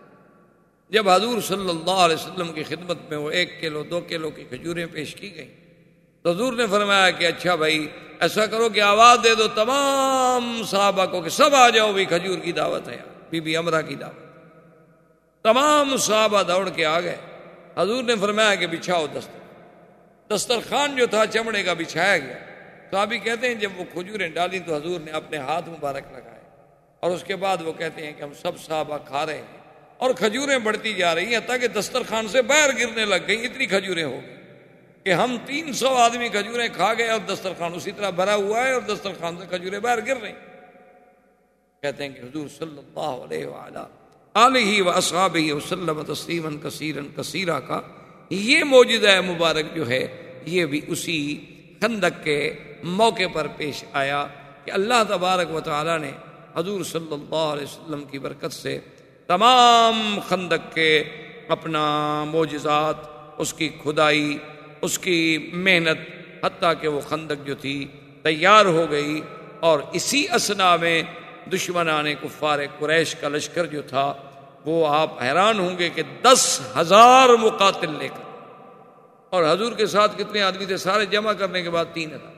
[SPEAKER 2] جب حضور صلی اللہ علیہ وسلم کی خدمت میں وہ 1 کلو 2 کلو کی کھجوریں پیش کی گئیں تو حضور نے فرمایا کہ اچھا بھائی ایسا کرو کہ آواز دے دو تمام صحابہ کو کہ سب آ جاؤ بھی کھجور کی دعوت ہے، بی بی امرہ کی دعوت۔ تمام صحابہ دوڑ کے آ گئے۔ حضور نے فرمایا کہ بچھاؤ دسترخوان جو تھا چمڑے کا بچھایا گیا۔ صحابی کہتے ہیں جب وہ کھجوریں ڈالی تو حضور نے اپنے ہاتھ مبارک لگائے اور اس کے بعد وہ کہتے ہیں کہ ہم سب صحابہ کھا رہے ہیں اور کھجوریں بڑھتی جا رہی ہیں تاکہ دسترخوان سے باہر گرنے لگ گئی، اتنی کھجوریں ہو گئی کہ ہم 300 آدمی کھجوریں کھا گئے اور دسترخوان اسی طرح بھرا ہوا ہے اور دسترخوان سے کھجوریں باہر گر رہی۔ کہتے ہیں کہ حضور صلی اللہ علیہ وآلہ آلہ واصحابہ وسلم تسلیما کثیرا کثیرا کا یہ معجزہ مبارک جو ہے یہ بھی اسی خندق کے موقع پر پیش آیا کہ اللہ تبارک و تعالی نے حضور صلی اللہ علیہ وسلم کی برکت سے تمام خندق کے اپنا معجزات، اس کی کھدائی، اس کی محنت، حتیٰ کہ وہ خندق جو تھی تیار ہو گئی۔ اور اسی اثنا میں دشمنان کفار قریش کا لشکر جو تھا وہ آپ حیران ہوں گے کہ 10,000 مقاتل لے کر، اور حضور کے ساتھ کتنے آدمی تھے سارے جمع کرنے کے بعد 3,000۔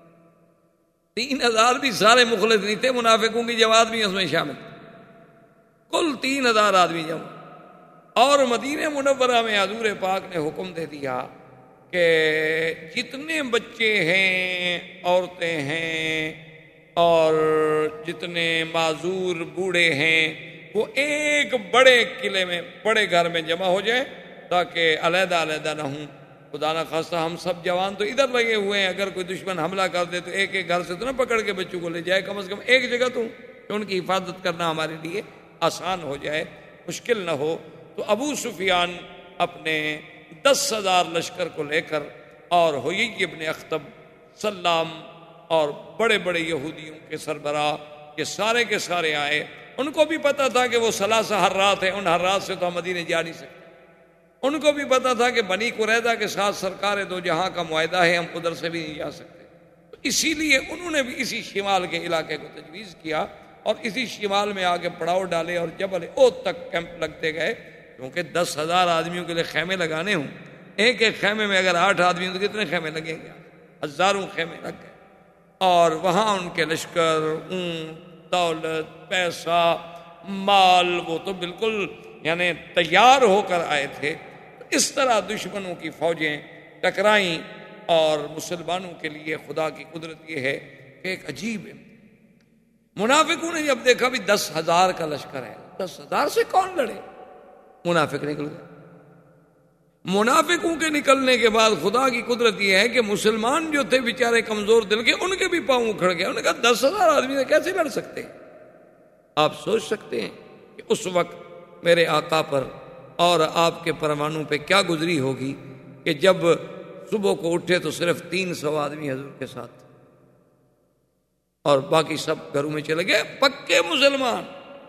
[SPEAKER 2] 3,000 بھی سارے مخلص نہیں تھے، منافقوں کی جماعت بھی اس میں شامل تھی، کل 3,000 آدمی جمع۔ اور مدینہ منورہ میں حضور پاک نے حکم دے دیا کہ جتنے بچے ہیں، عورتیں ہیں اور جتنے معذور بوڑھے ہیں وہ ایک بڑے قلعے میں، بڑے گھر میں جمع ہو جائیں تاکہ علیحدہ علیحدہ نہ ہوں۔ خدا نہ خواستہ ہم سب جوان تو ادھر لگے ہوئے ہیں، اگر کوئی دشمن حملہ کر دے تو ایک ایک گھر سے تو نہ پکڑ کے بچوں کو لے جائے، کم از کم ایک جگہ تو کہ ان کی حفاظت کرنا ہمارے لیے آسان ہو جائے، مشکل نہ ہو۔ تو ابو سفیان اپنے 10,000 لشکر کو لے کر اور حیی ابن اخطب، سلام اور بڑے بڑے یہودیوں کے سربراہ یہ سارے کے سارے آئے۔ ان کو بھی پتا تھا کہ وہ 3 حرات ہیں، ان حرات سے تو ہم مدینے جا نہیں سکتے۔ ان کو بھی پتا تھا کہ بنی قریظہ کے ساتھ سرکار دو جہاں کا معاہدہ ہے، ہم ادھر سے بھی نہیں جا سکتے۔ تو اسی لیے انہوں نے بھی اسی شمال کے علاقے کو تجویز کیا اور اسی شمال میں آگے پڑاؤ ڈالے اور جبل احد تک کیمپ لگتے گئے، کیونکہ 10,000 آدمیوں کے لیے خیمے لگانے ہوں، ایک ایک خیمے میں اگر 8 آدمی ہوں تو کتنے خیمے لگیں گے؟ ہزاروں خیمے لگ گئے۔ اور وہاں ان کے لشکر، اونٹ، دولت، پیسہ، مال، وہ تو بالکل یعنی تیار ہو کر آئے تھے۔ اس طرح دشمنوں کی فوجیں ٹکرائیں اور مسلمانوں کے لیے خدا کی قدرت یہ ہے کہ ایک عجیب ہے۔ منافقوں نے جب دیکھا بھی 10,000 کا لشکر ہے، 10,000 سے کون لڑے؟ منافق نکل گئے۔ منافقوں کے نکلنے کے بعد خدا کی قدرت یہ ہے کہ مسلمان جو تھے بیچارے کمزور دل کے، ان کے بھی پاؤں اکھڑ گئے۔ انہوں نے کہا 10,000 آدمی سے کیسے لڑ سکتے ہیں؟ آپ سوچ سکتے ہیں کہ اس وقت میرے آقا پر اور آپ کے پروانوں پہ کیا گزری ہوگی کہ جب صبح کو اٹھے تو صرف 300 آدمی حضور کے ساتھ تھے اور باقی سب گھروں میں چلے گئے، پکے مسلمان،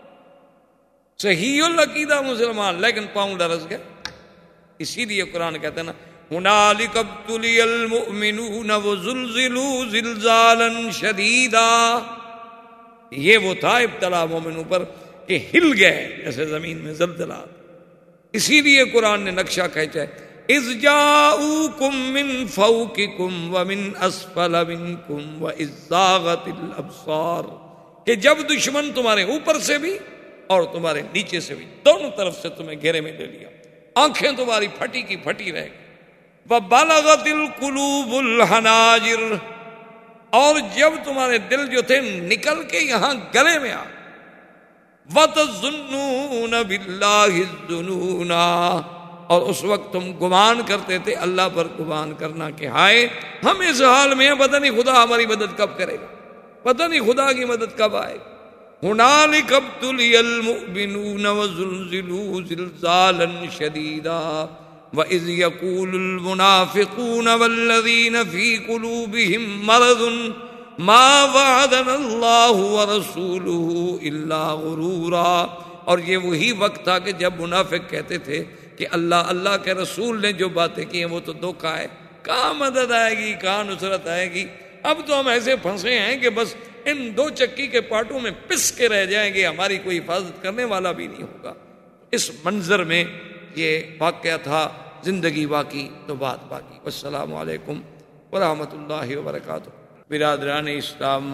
[SPEAKER 2] صحیح العقیدہ مسلمان، لیکن پاؤں ڈرس گئے۔ اسی لیے قرآن کہتے ہیں نا ہنالک ابتلی المؤمنون وزلزلوا زلزالا شدیدا، یہ وہ تھا ابتلا مومنوں پر کہ ہل گئے جیسے زمین میں زلزلہ۔ اسی لیے قرآن نے نقشہ کھینچا ہے اذ جاؤکم من فوقکم ومن اسفل منکم واذ زاغت الابصار، کہ جب دشمن تمہارے اوپر سے بھی اور تمہارے نیچے سے بھی، دونوں طرف سے تمہیں گھیرے میں لے لیا، آنکھیں تمہاری پھٹی کی پھٹی رہ گئی، وبلغت القلوب الحناجر، اور جب تمہارے دل جو تھے نکل کے یہاں گلے میں آ، وَتَظُنُّونَ بِاللَّهِ الظُّنُونَ، اور اس وقت تم گمان کرتے تھے اللہ پر گمان کرنا کہ ہائے ہم اس حال میں ہیں، پتہ نہیں خدا ہماری مدد کب کرے گا، پتہ نہیں خدا کی مدد کب آئے گا۔ هُنَالِكَ ابْتُلِيَ الْمُؤْمِنُونَ وَزُلْزِلُوا زِلْزَالًا شَدِيدًا وَإِذْ يَقُولُ الْمُنَافِقُونَ وَالَّذِينَ فِي قُلُوبِهِم مَّرَضٌ ما وعدنا اللہ ورسولہ الا غرورا، اور یہ وہی وقت تھا کہ جب منافق کہتے تھے کہ اللہ کے رسول نے جو باتیں کی ہیں وہ تو دھوکہ ہے، کہاں مدد آئے گی، کہاں نصرت آئے گی، اب تو ہم ایسے پھنسے ہیں کہ بس ان 2 چکی کے پارٹوں میں پس کے رہ جائیں گے، ہماری کوئی حفاظت کرنے والا بھی نہیں ہوگا۔ اس منظر میں یہ واقعہ تھا، زندگی باقی تو بات باقی۔ والسلام علیکم ورحمۃ اللہ وبرکاتہ۔ برادران اسلام،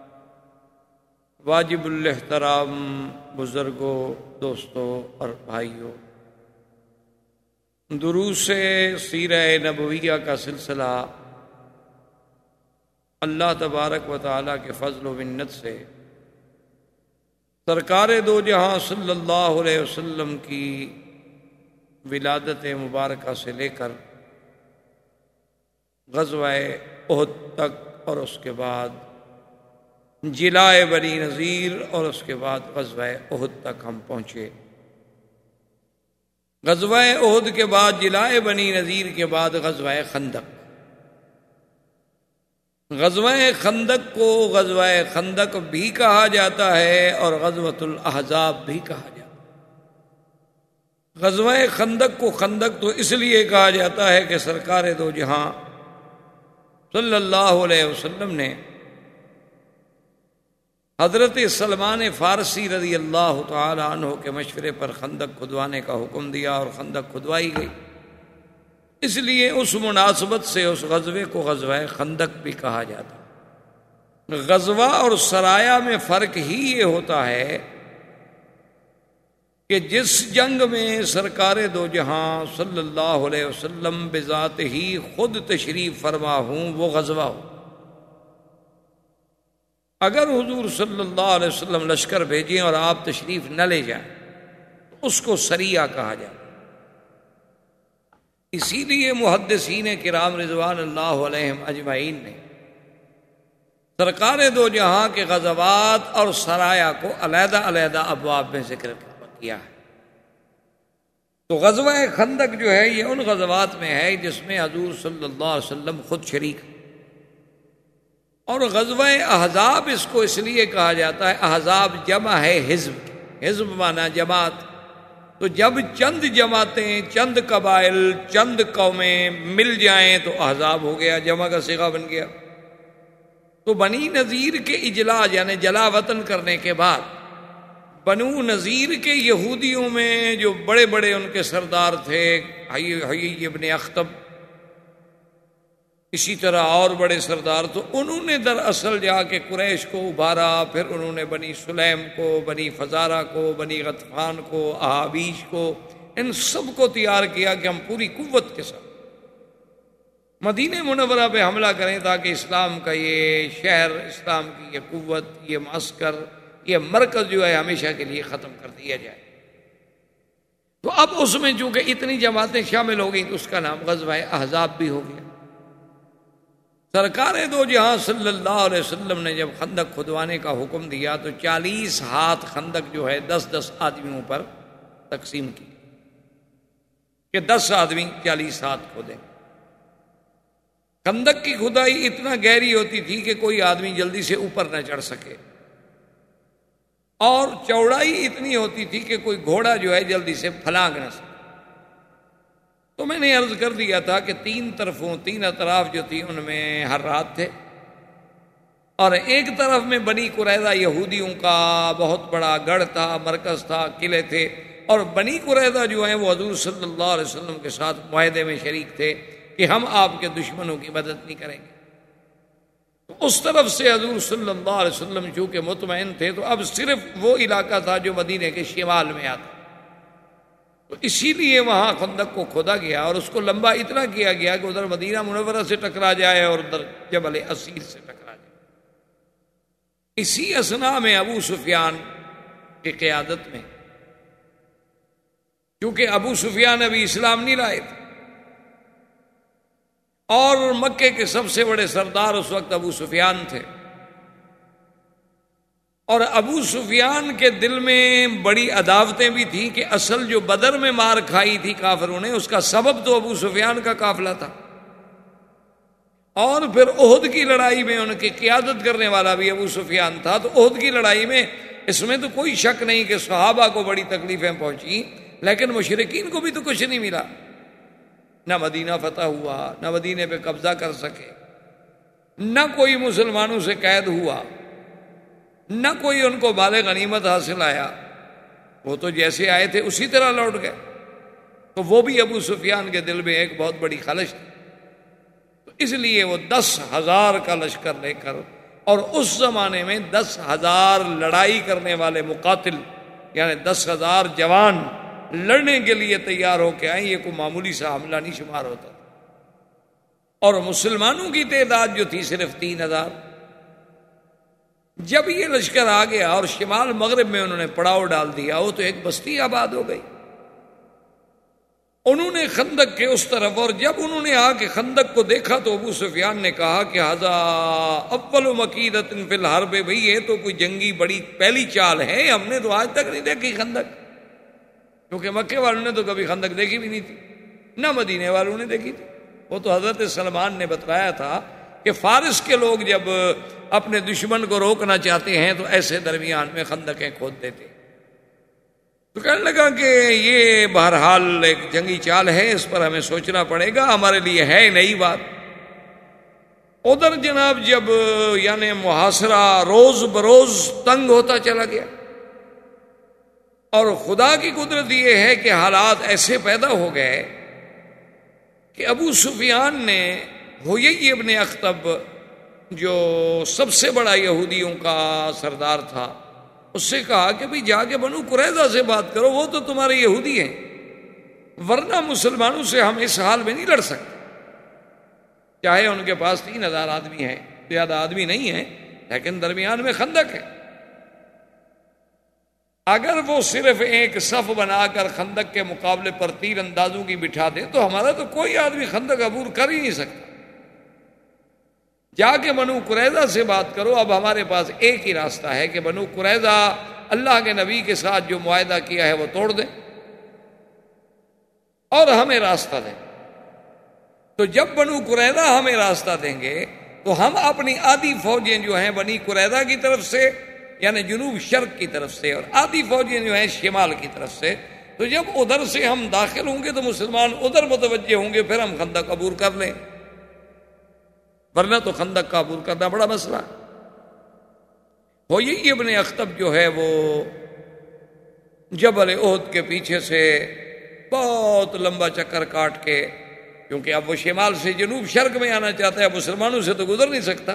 [SPEAKER 2] واجب الاحترام بزرگوں، دوستوں اور بھائیوں، دروس سیرہ نبویہ کا سلسلہ اللہ تبارک و تعالیٰ کے فضل و منت سے سرکار دو جہاں صلی اللہ علیہ وسلم کی ولادت مبارکہ سے لے کر غزوہ احد تک اور اس کے بعد جلائے بنی نذیر اور اس کے بعد غزوہ احد تک ہم پہنچے۔ غزوہ احد کے بعد جلائے بنی نذیر کے بعد غزوہ خندق۔ غزوہ خندق کو غزوہ خندق بھی کہا جاتا ہے اور غزوۃ الاحزاب بھی کہا جاتا ہے۔ غزوہ خندق کو خندق تو اس لیے کہا جاتا ہے کہ سرکار دو جہاں صلی اللہ علیہ وسلم نے حضرت سلمان فارسی رضی اللہ تعالی عنہ کے مشورے پر خندق کھدوانے کا حکم دیا اور خندق کھدوائی گئی، اس لیے اس مناسبت سے اس غزوے کو غزوہ خندق بھی کہا جاتا ہے۔ غزوہ اور سرایہ میں فرق ہی یہ ہوتا ہے کہ جس جنگ میں سرکار دو جہاں صلی اللہ علیہ وسلم بذات ہی خود تشریف فرما ہوں وہ غزوہ ہو۔ اگر حضور صلی اللہ علیہ وسلم لشکر بھیجیں اور آپ تشریف نہ لے جائیں تو اس کو سریہ کہا جائے۔ اسی لیے محدثین کرام رضوان اللہ علیہم اجمعین نے سرکار دو جہاں کے غزوات اور سرایہ کو علیحدہ علیحدہ ابواب میں ذکر کیا ہے۔ تو غزوہ خندق جو ہے یہ ان غزوات میں ہے جس میں حضور صلی اللہ علیہ وسلم خود شریک ہے، اور غزوہ احزاب اس کو اس لیے کہا جاتا ہے، احزاب جمع ہے حزب، حزب مانا جماعت، تو جب چند جماعتیں، چند قبائل، چند قومیں مل جائیں تو احزاب ہو گیا، جمع کا صیغہ بن گیا۔ تو بنی نذیر کے اجلاء یعنی جلا وطن کرنے کے بعد بنو نذیر کے یہودیوں میں جو بڑے بڑے ان کے سردار تھے، حیی ابن اخطب، اسی طرح اور بڑے سردار، تو انہوں نے دراصل جا کے قریش کو ابھارا، پھر انہوں نے بنی سلیم کو، بنی فزارہ کو، بنی غطفان کو، احابیش کو، ان سب کو تیار کیا کہ ہم پوری قوت کے ساتھ مدینہ منورہ پہ حملہ کریں تاکہ اسلام کا یہ شہر، اسلام کی یہ قوت، یہ معسکر، یہ مرکز جو ہے ہمیشہ کے لیے ختم کر دیا جائے۔ تو اب اس میں چونکہ اتنی جماعتیں شامل ہو گئیں تو اس کا نام غزوہ احزاب بھی ہو گیا۔ سرکار دو جہاں صلی اللہ علیہ وسلم نے جب خندق کھدوانے کا حکم دیا تو 40 ہاتھ خندق جو ہے 10-10 آدمیوں پر تقسیم کی کہ 10 آدمی 40 ہاتھ کھودیں۔ خندق کی کھدائی اتنا گہری ہوتی تھی کہ کوئی آدمی جلدی سے اوپر نہ چڑھ سکے، اور چوڑائی اتنی ہوتی تھی کہ کوئی گھوڑا جو ہے جلدی سے پھلانگ نہ سکے۔ تو میں نے عرض کر دیا تھا کہ 3 اطراف جو تھی ان میں حرات تھے، اور ایک طرف میں بنی قریظہ یہودیوں کا بہت بڑا گڑھ تھا، مرکز تھا، قلعے تھے، اور بنی قریظہ جو ہیں وہ حضور صلی اللہ علیہ وسلم کے ساتھ معاہدے میں شریک تھے کہ ہم آپ کے دشمنوں کی مدد نہیں کریں گے۔ تو اس طرف سے حضور صلی اللہ علیہ وسلم چونکہ مطمئن تھے تو اب صرف وہ علاقہ تھا جو مدینے کے شمال میں آتا، تو اسی لیے وہاں خندق کو کھودا گیا، اور اس کو لمبا اتنا کیا گیا کہ ادھر مدینہ منورہ سے ٹکرا جائے اور ادھر جبل اسیر سے ٹکرا جائے۔ اسی اثنا میں ابو سفیان کی قیادت میں، کیونکہ ابو سفیان ابھی اسلام نہیں لائے تھے، اور مکے کے سب سے بڑے سردار اس وقت ابو سفیان تھے، اور ابو سفیان کے دل میں بڑی عداوتیں بھی تھیں کہ اصل جو بدر میں مار کھائی تھی کافروں نے اس کا سبب تو ابو سفیان کا قافلہ تھا، اور پھر احد کی لڑائی میں ان کی قیادت کرنے والا بھی ابو سفیان تھا۔ تو احد کی لڑائی میں اس میں تو کوئی شک نہیں کہ صحابہ کو بڑی تکلیفیں پہنچی، لیکن مشرکین کو بھی تو کچھ نہیں ملا، نہ مدینہ فتح ہوا، نہ مدینے پہ قبضہ کر سکے، نہ کوئی مسلمانوں سے قید ہوا، نہ کوئی ان کو مال غنیمت حاصل آیا۔ وہ تو جیسے آئے تھے اسی طرح لوٹ گئے. تو وہ بھی ابو سفیان کے دل میں ایک بہت بڑی خلش تھی. تو اس لیے وہ 10,000 کا لشکر لے کر، اور اس زمانے میں 10,000 لڑائی کرنے والے مقاتل، یعنی 10,000 جوان لڑنے کے لیے تیار ہو کے آئے. یہ کوئی معمولی سا حملہ نہیں شمار ہوتا. اور مسلمانوں کی تعداد جو تھی صرف 3,000. جب یہ لشکر آ گیا اور شمال مغرب میں انہوں نے پڑاؤ ڈال دیا، وہ تو ایک بستی آباد ہو گئی. انہوں نے خندق کے اس طرف، اور جب انہوں نے آ کے خندق کو دیکھا تو ابو سفیان نے کہا کہ ھذا اول مکیدۃ فی الحرب، بھئی یہ تو کوئی جنگی بڑی پہلی چال ہے، ہم نے تو آج تک نہیں دیکھی خندق. کیونکہ مکے والوں نے تو کبھی خندق دیکھی بھی نہیں تھی، نہ مدینے والوں نے دیکھی تھی. وہ تو حضرت سلمان نے بتلایا تھا کہ فارس کے لوگ جب اپنے دشمن کو روکنا چاہتے ہیں تو ایسے درمیان میں خندقیں کھود دیتے. تو کہنے لگا کہ یہ بہرحال ایک جنگی چال ہے، اس پر ہمیں سوچنا پڑے گا، ہمارے لیے ہے نئی بات. ادھر جناب جب یعنی محاصرہ روز بروز تنگ ہوتا چلا گیا، اور خدا کی قدرت یہ ہے کہ حالات ایسے پیدا ہو گئے کہ ابو سفیان نے حیی ابن اخطب جو سب سے بڑا یہودیوں کا سردار تھا، اس سے کہا کہ بھئی جا کے بنو قریظہ سے بات کرو، وہ تو تمہارے یہودی ہیں، ورنہ مسلمانوں سے ہم اس حال میں نہیں لڑ سکتے. چاہے ان کے پاس 3,000 آدمی ہیں، زیادہ آدمی نہیں ہیں، لیکن درمیان میں خندق ہے. اگر وہ صرف ایک صف بنا کر خندق کے مقابلے پر تیر اندازوں کی بٹھا دے تو ہمارا تو کوئی آدمی خندق عبور کر ہی نہیں سکتا. جا کے بنو قریظہ سے بات کرو. اب ہمارے پاس ایک ہی راستہ ہے کہ بنو قریظہ اللہ کے نبی کے ساتھ جو معاہدہ کیا ہے وہ توڑ دیں اور ہمیں راستہ دیں. تو جب بنو قریظہ ہمیں راستہ دیں گے تو ہم اپنی آدھی فوجیں جو ہیں بنی قریظہ کی طرف سے یعنی جنوب شرق کی طرف سے، اور آدھی فوجیں جو ہیں شمال کی طرف سے، تو جب ادھر سے ہم داخل ہوں گے تو مسلمان ادھر متوجہ ہوں گے، پھر ہم خندق عبور کر لیں، ورنہ تو خندق کا عبور کرنا بڑا مسئلہ ہے. حیی ابن اخطب جو ہے وہ جبل احد کے پیچھے سے بہت لمبا چکر کاٹ کے، کیونکہ اب وہ شمال سے جنوب شرق میں آنا چاہتا ہے، مسلمانوں سے تو گزر نہیں سکتا،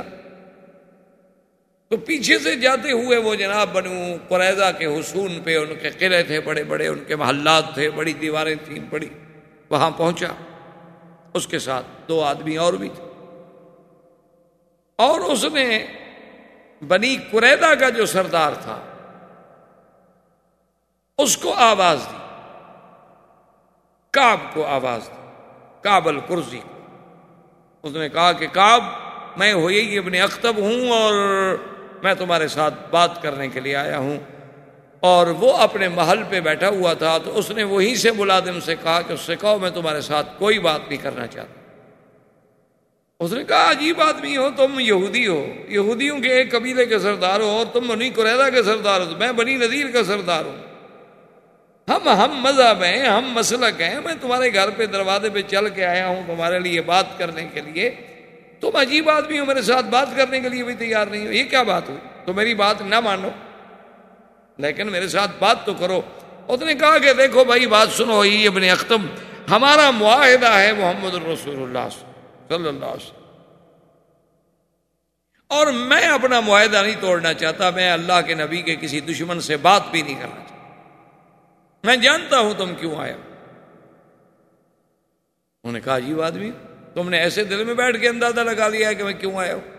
[SPEAKER 2] تو پیچھے سے جاتے ہوئے وہ جناب بنو قریظہ کے حصون پہ، ان کے قلعے تھے بڑے بڑے، ان کے محلات تھے، بڑی دیواریں تھیں بڑی، وہاں پہنچا. اس کے ساتھ 2 آدمی اور بھی تھے، اور اس نے بنی قریظہ کا جو سردار تھا اس کو آواز دی، کعب کو آواز دی، کعب القرظی کو. اس نے کہا کہ کعب، میں حیی ابن اخطب ہوں اور میں تمہارے ساتھ بات کرنے کے لیے آیا ہوں. اور وہ اپنے محل پہ بیٹھا ہوا تھا، تو اس نے وہیں سے ملازم سے کہا کہ اس سے کہو میں تمہارے ساتھ کوئی بات نہیں کرنا چاہتا. اس نے کہا عجیب آدمی ہو تم، یہودی ہو، یہودیوں کے ایک قبیلے کے سردار ہو، اور تم بنی قریظہ کے سردار ہو، میں بنی نذیر کا سردار ہوں، ہم مذہب ہیں، ہم مسلک ہیں، میں تمہارے گھر پہ دروازے پہ چل کے آیا ہوں تمہارے لیے بات کرنے کے لیے، تم عجیب آدمی ہو، میرے ساتھ بات کرنے کے لیے بھی تیار نہیں ہو، یہ کیا بات ہوئی؟ تو میری بات نہ مانو لیکن میرے ساتھ بات تو کرو. اس نے کہا کہ دیکھو بھائی بات سنو حیی ابن اخطب، ہمارا معاہدہ ہے محمد الرسول اللہ صلی اللہ علیہ وسلم، اور میں اپنا معاہدہ نہیں توڑنا چاہتا، میں اللہ کے نبی کے کسی دشمن سے بات بھی نہیں کرنا چاہتا، میں جانتا ہوں تم کیوں آئے ہو. انہوں نے کہا عجیب آدمی، تم نے ایسے دل میں بیٹھ کے اندازہ لگا لیا ہے کہ میں کیوں آیا ہوں.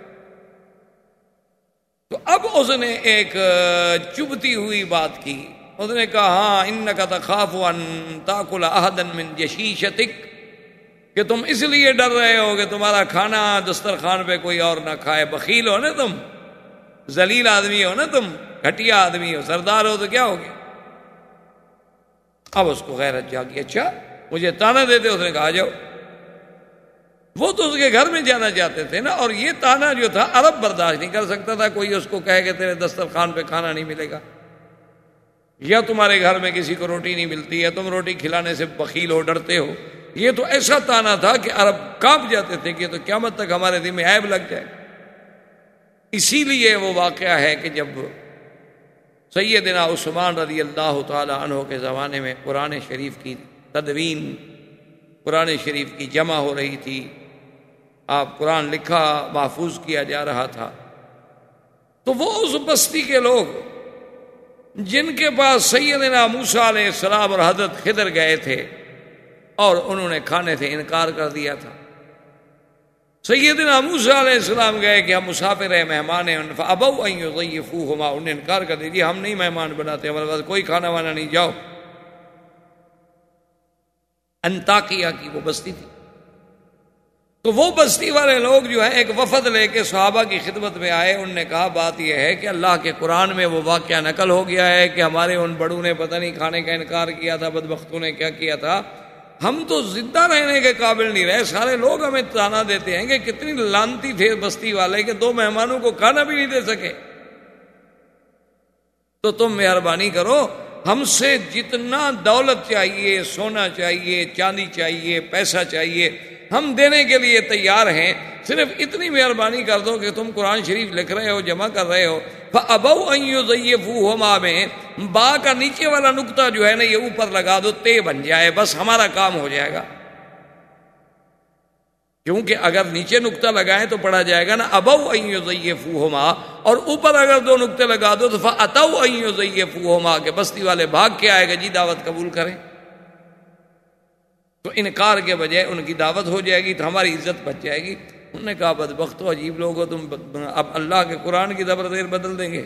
[SPEAKER 2] تو اب اس نے ایک چبھتی ہوئی بات کی. اس نے کہا ہاں انک تخاف ان تاکل احدا من جشیشتک، کہ تم اس لیے ڈر رہے ہو کہ تمہارا کھانا دسترخوان پہ کوئی اور نہ کھائے. بخیل ہو نا تم، ذلیل آدمی ہو نا تم، گھٹیا آدمی ہو، سردار ہو تو کیا ہو گیا. اب اس کو غیرت جاگی، اچھا مجھے تانا دیتے. اس نے کہا جاؤ. وہ تو اس کے گھر میں جانا چاہتے تھے نا، اور یہ تانا جو تھا عرب برداشت نہیں کر سکتا تھا. کوئی اس کو کہے کہ تیرے دسترخوان پہ کھانا نہیں ملے گا، یا تمہارے گھر میں کسی کو روٹی نہیں ملتی ہے، تم روٹی کھلانے سے بخیل ہو، ڈرتے ہو. یہ تو ایسا تانا تھا کہ عرب کانپ جاتے تھے کہ تو قیامت تک ہمارے دل میں عیب لگ جائے. اسی لیے وہ واقعہ ہے کہ جب سیدنا عثمان رضی اللہ تعالی عنہ کے زمانے میں قرآن شریف کی تدوین، قرآن شریف کی جمع ہو رہی تھی، آپ قرآن لکھا محفوظ کیا جا رہا تھا. تو وہ اس بستی کے لوگ جن کے پاس سیدنا موسیٰ علیہ السلام اور حضرت خضر گئے تھے اور انہوں نے کھانے سے انکار کر دیا تھا. سیدنا موسیٰ علیہ السلام گئے کہ ہم مسافر ہیں، مہمان ہیں، فابوا ان یضیفوہما، انہوں نے انکار کر دیا ہم نہیں مہمان بناتے، ہمارے پاس کوئی کھانا وانا نہیں، جاؤ. انطاکیہ کی وہ بستی تھی. تو وہ بستی والے لوگ جو ہے ایک وفد لے کے صحابہ کی خدمت میں آئے. انہوں نے کہا بات یہ ہے کہ اللہ کے قرآن میں وہ واقعہ نقل ہو گیا ہے کہ ہمارے ان بڑوں نے پتہ نہیں کھانے کا انکار کیا تھا، بدبختوں نے کیا کیا تھا، ہم تو زندہ رہنے کے قابل نہیں رہے، سارے لوگ ہمیں تانا دیتے ہیں کہ کتنی لانتی تھے بستی والے کہ 2 مہمانوں کو کھانا بھی نہیں دے سکے. تو تم مہربانی کرو، ہم سے جتنا دولت چاہیے، سونا چاہیے، چاندی چاہیے، پیسہ چاہیے، ہم دینے کے لیے تیار ہیں، صرف اتنی مہربانی کر دو کہ تم قرآن شریف لکھ رہے ہو، جمع کر رہے ہو. فَأَبَوْا أَن يُضَيِّفُوهُمَا میں با کا نیچے والا نقطہ جو ہے نا یہ اوپر لگا دو، تے بن جائے، بس ہمارا کام ہو جائے گا. کیونکہ اگر نیچے نقطہ لگائیں تو پڑھا جائے گا نا ابوا ان یضیفوہما، اور اوپر اگر 2 نقطے لگا دو تو فاتوا ان یضیفوہما، کہ بستی والے بھاگ کے آئے گا جی دعوت قبول کریں. تو انکار کے بجائے ان کی دعوت ہو جائے گی تو ہماری عزت بچ جائے گی. انہوں نے کہا بدبختو، عجیب لوگ ہو تم، اب اللہ کے قرآن کی زبر زیر بدل دیں گے؟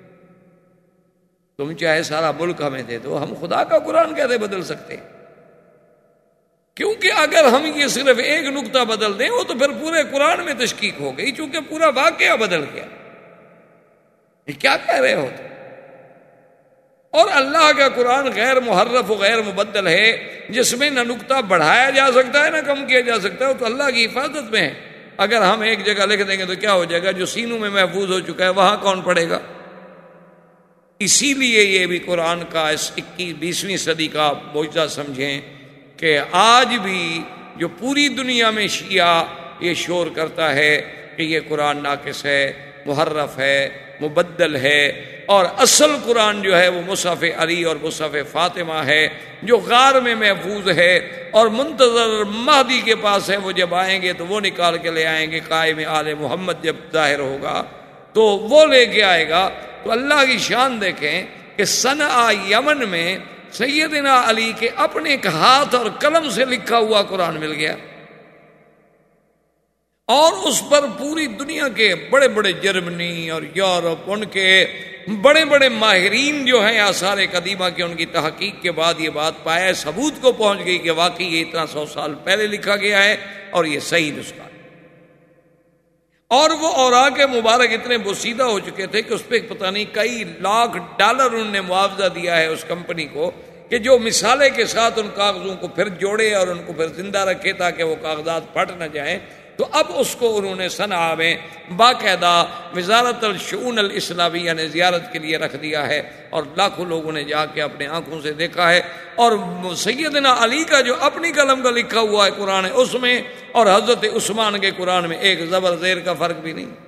[SPEAKER 2] تم چاہے سارا ملک ہمیں دے دو، ہم خدا کا قرآن کیسے بدل سکتے؟ کیونکہ اگر ہم یہ صرف ایک نقطہ بدل دیں وہ تو پھر پورے قرآن میں تشکیک ہو گئی، چونکہ پورا واقعہ بدل گیا. یہ کیا کہہ رہے ہو؟ اور اللہ کا قرآن غیر محرف و غیر مبدل ہے، جس میں نہ نقطہ بڑھایا جا سکتا ہے نہ کم کیا جا سکتا ہے، تو اللہ کی حفاظت میں ہے. اگر ہم ایک جگہ لکھ دیں گے تو کیا ہو جائے گا؟ جو سینوں میں محفوظ ہو چکا ہے وہاں کون پڑھے گا؟ اسی لیے یہ بھی قرآن کا اس 21ویں صدی کا معجزہ سمجھیں کہ آج بھی جو پوری دنیا میں شیعہ یہ شور کرتا ہے کہ یہ قرآن ناقص ہے، محرف ہے، مبدل ہے، اور اصل قرآن جو ہے وہ مصحف علی اور مصحف فاطمہ ہے جو غار میں محفوظ ہے، اور منتظر مہدی کے پاس ہے، وہ جب آئیں گے تو وہ نکال کے لے آئیں گے، قائم آل محمد جب ظاہر ہوگا تو وہ لے کے آئے گا. تو اللہ کی شان دیکھیں کہ صنعا یمن میں سیدنا علی کے اپنے ایک ہاتھ اور قلم سے لکھا ہوا قرآن مل گیا، اور اس پر پوری دنیا کے بڑے بڑے جرمنی اور یورپ ان کے بڑے بڑے ماہرین جو ہیں آثار قدیمہ کے، ان کی تحقیق کے بعد یہ بات پایا، ثبوت کو پہنچ گئی کہ واقعی یہ اتنا 100 سال پہلے لکھا گیا ہے اور یہ صحیح نسخہ ہے. اور وہ اوراق مبارک اتنے بوسیدہ ہو چکے تھے کہ اس پہ پتہ نہیں کئی لاکھ ڈالر انہوں نے معاوضہ دیا ہے اس کمپنی کو کہ جو مثالے کے ساتھ ان کاغذوں کو پھر جوڑے اور ان کو پھر زندہ رکھے تاکہ وہ کاغذات پھٹ نہ جائیں. تو اب اس کو انہوں نے صنعا میں باقاعدہ وزارت الشؤون الاسلامیہ نے زیارت کے لیے رکھ دیا ہے، اور لاکھوں لوگوں نے جا کے اپنے آنکھوں سے دیکھا ہے. اور سیدنا علی کا جو اپنی قلم کا لکھا ہوا ہے قرآن ہے اس میں، اور حضرت عثمان کے قرآن میں ایک زبر زیر کا فرق بھی نہیں.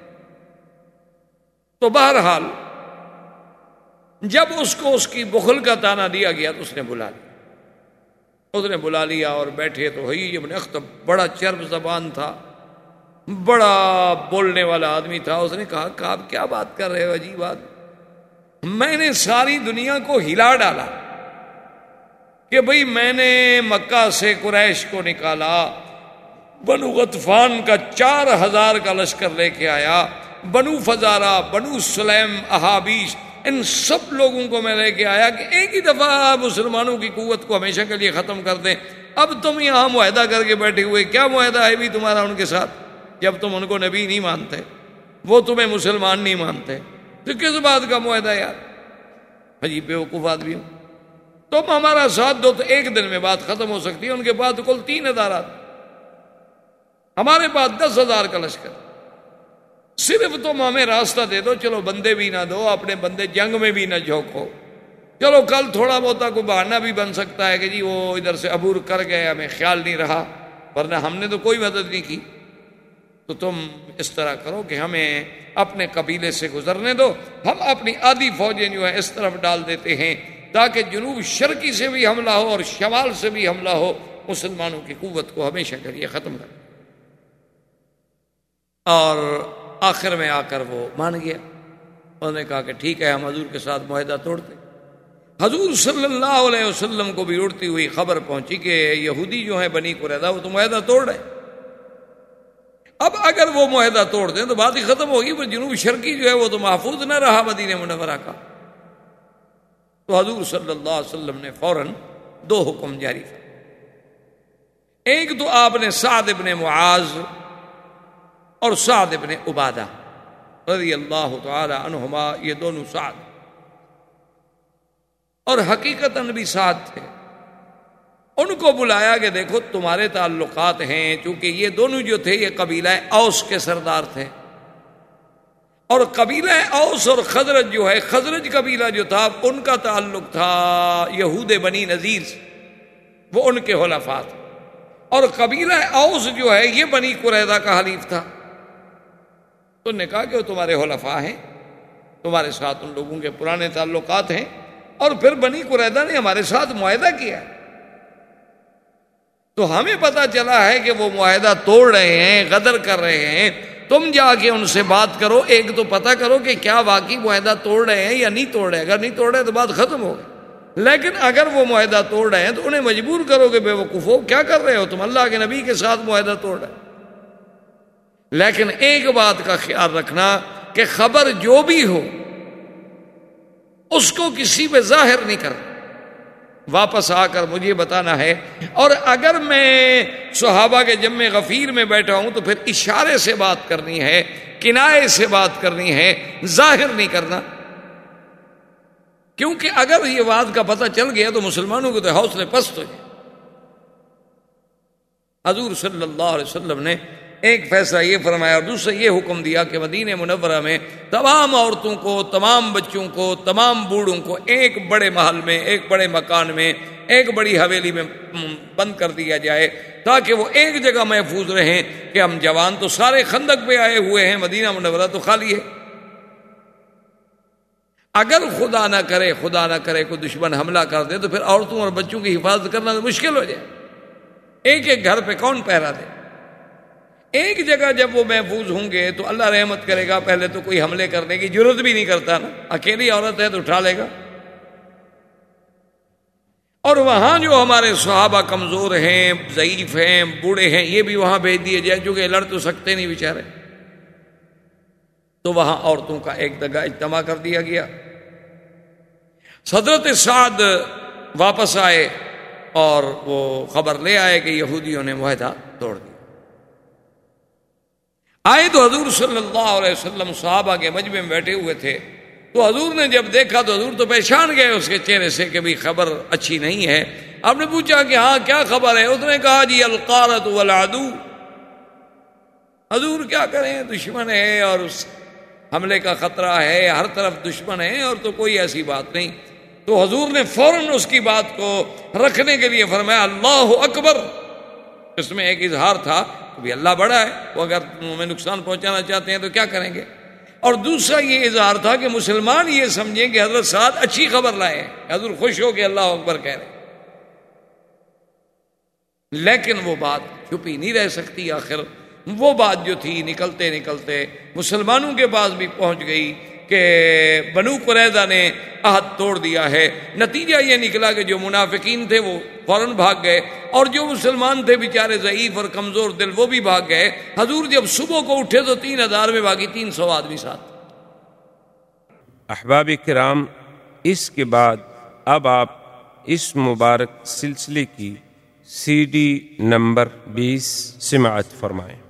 [SPEAKER 2] تو بہرحال جب اس کو اس کی بخل کا تانا دیا گیا تو اس نے بلا لیا اور بیٹھے. تو حیی ابن اخطب بڑا چرب زبان تھا، بڑا بولنے والا آدمی تھا. اس نے کہا کہ آپ کیا بات کر رہے ہو، عجیب بات، میں نے ساری دنیا کو ہلا ڈالا کہ بھئی میں نے مکہ سے قریش کو نکالا، بنو غطفان کا 4000 کا لشکر لے کے آیا، بنو فزارہ، بنو سلیم، احابیش، ان سب لوگوں کو میں لے کے آیا کہ ایک ہی دفعہ مسلمانوں کی قوت کو ہمیشہ کے لیے ختم کر دیں. اب تم یہاں معاہدہ کر کے بیٹھے ہوئے، کیا معاہدہ ہے بھی تمہارا ان کے ساتھ؟ جب تم ان کو نبی نہیں مانتے، وہ تمہیں مسلمان نہیں مانتے، تو کس بات کا معاہدہ یار؟ عجیب بیوقوف آدمی ہو. تم ہمارا ساتھ دو تو ایک دن میں بات ختم ہو سکتی ہے. ان کے پاس تو کل 3000 آدمی، ہمارے پاس 10,000 کا لشکر. صرف تم ہمیں راستہ دے دو، چلو بندے بھی نہ دو، اپنے بندے جنگ میں بھی نہ جھونکو، چلو کل تھوڑا بہت کوئی بہانہ بھی بن سکتا ہے کہ جی وہ ادھر سے عبور کر گئے، ہمیں خیال نہیں رہا، ورنہ ہم نے تو کوئی مدد نہیں کی. تو تم اس طرح کرو کہ ہمیں اپنے قبیلے سے گزرنے دو، ہم اپنی آدھی فوجیں جو ہیں اس طرف ڈال دیتے ہیں تاکہ جنوب شرقی سے بھی حملہ ہو اور شمال سے بھی حملہ ہو، مسلمانوں کی قوت کو ہمیشہ کے لیے ختم کر۔ اور آخر میں آ کر وہ مان گیا، انہوں نے کہا کہ ٹھیک ہے ہم حضور کے ساتھ معاہدہ توڑتے۔ حضور صلی اللہ علیہ وسلم کو بھی اڑتی ہوئی خبر پہنچی کہ یہودی جو ہیں بنی قریظہ وہ تو معاہدہ توڑ رہے، اب اگر وہ معاہدہ توڑ دیں تو بات ہی ختم ہوگی، پر جنوب شرقی جو ہے وہ تو محفوظ نہ رہا مدینہ منورہ کا۔ تو حضور صلی اللہ علیہ وسلم نے فوراً 2 حکم جاری کر، ایک تو آپ نے سعد ابن معاذ اور سعد ابن عبادہ رضی اللہ تعالی عنہما، یہ دونوں سعد اور حقیقتاً بھی سعد تھے، ان کو بلایا کہ دیکھو تمہارے تعلقات ہیں، چونکہ یہ دونوں جو تھے یہ قبیلہ اوس کے سردار تھے، اور قبیلہ اوس اور خزرج جو ہے، خزرج قبیلہ جو تھا ان کا تعلق تھا یہود بنی نذیر سے، وہ ان کے حلفاء تھے، اور قبیلہ اوس جو ہے یہ بنی قریظہ کا حلیف تھا۔ تو نے کہا کہ وہ تمہارے حلفاء ہیں، تمہارے ساتھ ان لوگوں کے پرانے تعلقات ہیں، اور پھر بنی قریظہ نے ہمارے ساتھ معاہدہ کیا، تو ہمیں پتہ چلا ہے کہ وہ معاہدہ توڑ رہے ہیں، غدر کر رہے ہیں، تم جا کے ان سے بات کرو، ایک تو پتہ کرو کہ کیا واقعی معاہدہ توڑ رہے ہیں یا نہیں توڑ رہے، اگر نہیں توڑ رہے تو بات ختم ہو گئی، لیکن اگر وہ معاہدہ توڑ رہے ہیں تو انہیں مجبور کرو کہ بے وقوفو کیا کر رہے ہو تم، اللہ کے نبی کے ساتھ معاہدہ توڑ رہے، لیکن ایک بات کا خیال رکھنا کہ خبر جو بھی ہو اس کو کسی پہ ظاہر نہیں کرنا، واپس آ کر مجھے بتانا ہے، اور اگر میں صحابہ کے جمع غفیر میں بیٹھا ہوں تو پھر اشارے سے بات کرنی ہے، کنائے سے بات کرنی ہے، ظاہر نہیں کرنا، کیونکہ اگر یہ بات کا پتہ چل گیا تو مسلمانوں کو تو حوصلے پست ہو جائے۔ حضور صلی اللہ علیہ وسلم نے ایک فیصلہ یہ فرمایا اور دوسرا یہ حکم دیا کہ مدینہ منورہ میں تمام عورتوں کو، تمام بچوں کو، تمام بوڑھوں کو ایک بڑے محل میں، ایک بڑے مکان میں، ایک بڑی حویلی میں بند کر دیا جائے تاکہ وہ ایک جگہ محفوظ رہیں کہ ہم جوان تو سارے خندق پہ آئے ہوئے ہیں، مدینہ منورہ تو خالی ہے، اگر خدا نہ کرے کوئی دشمن حملہ کر دے تو پھر عورتوں اور بچوں کی حفاظت کرنا تو مشکل ہو جائے، ایک ایک گھر پہ کون پہرا دے، ایک جگہ جب وہ محفوظ ہوں گے تو اللہ رحمت کرے گا، پہلے تو کوئی حملے کرنے کی ضرورت بھی نہیں کرتا نا، اکیلی عورت ہے تو اٹھا لے گا، اور وہاں جو ہمارے صحابہ کمزور ہیں، ضعیف ہیں، بوڑھے ہیں، یہ بھی وہاں بھیج دیے جائے، کیونکہ لڑ تو سکتے نہیں بیچارے، تو وہاں عورتوں کا ایک جگہ اجتماع کر دیا گیا۔ حضرت سعد واپس آئے اور وہ خبر لے آئے کہ یہودیوں نے معاہدہ توڑ دیا، آئے تو حضور صلی اللہ علیہ وسلم صحابہ کے مجمع میں بیٹھے ہوئے تھے، تو حضور نے جب دیکھا تو حضور تو پہچان گئے اس کے چہرے سے کہ بھی خبر اچھی نہیں ہے۔ آپ نے پوچھا کہ ہاں کیا خبر ہے؟ اس نے کہا جی القارۃ والعدو، حضور کیا کریں، دشمن ہے اور اس حملے کا خطرہ ہے، ہر طرف دشمن ہے اور تو کوئی ایسی بات نہیں۔ تو حضور نے فوراً اس کی بات کو رکھنے کے لیے فرمایا اللہ اکبر، اس میں ایک اظہار تھا بھی اللہ بڑا ہے، وہ اگر ہمیں نقصان پہنچانا چاہتے ہیں تو کیا کریں گے، اور دوسرا یہ اظہار تھا کہ مسلمان یہ سمجھیں کہ حضرت سعد اچھی خبر لائے ہیں، حضور خوش ہو کے اللہ اکبر کہہ رہے ہیں، لیکن وہ بات چھپی نہیں رہ سکتی، آخر وہ بات جو تھی نکلتے نکلتے مسلمانوں کے پاس بھی پہنچ گئی کہ بنو قریظہ نے عہد توڑ دیا ہے۔ نتیجہ یہ نکلا کہ جو منافقین تھے وہ فوراً بھاگ گئے، اور جو مسلمان تھے بیچارے ضعیف اور کمزور دل وہ بھی بھاگ گئے۔ حضور جب صبح کو اٹھے تو 3000 میں باقی 300 آدمی ساتھ۔
[SPEAKER 1] احباب کرام، اس کے بعد اب آپ اس مبارک سلسلے کی CD نمبر 20 سماعت فرمائیں۔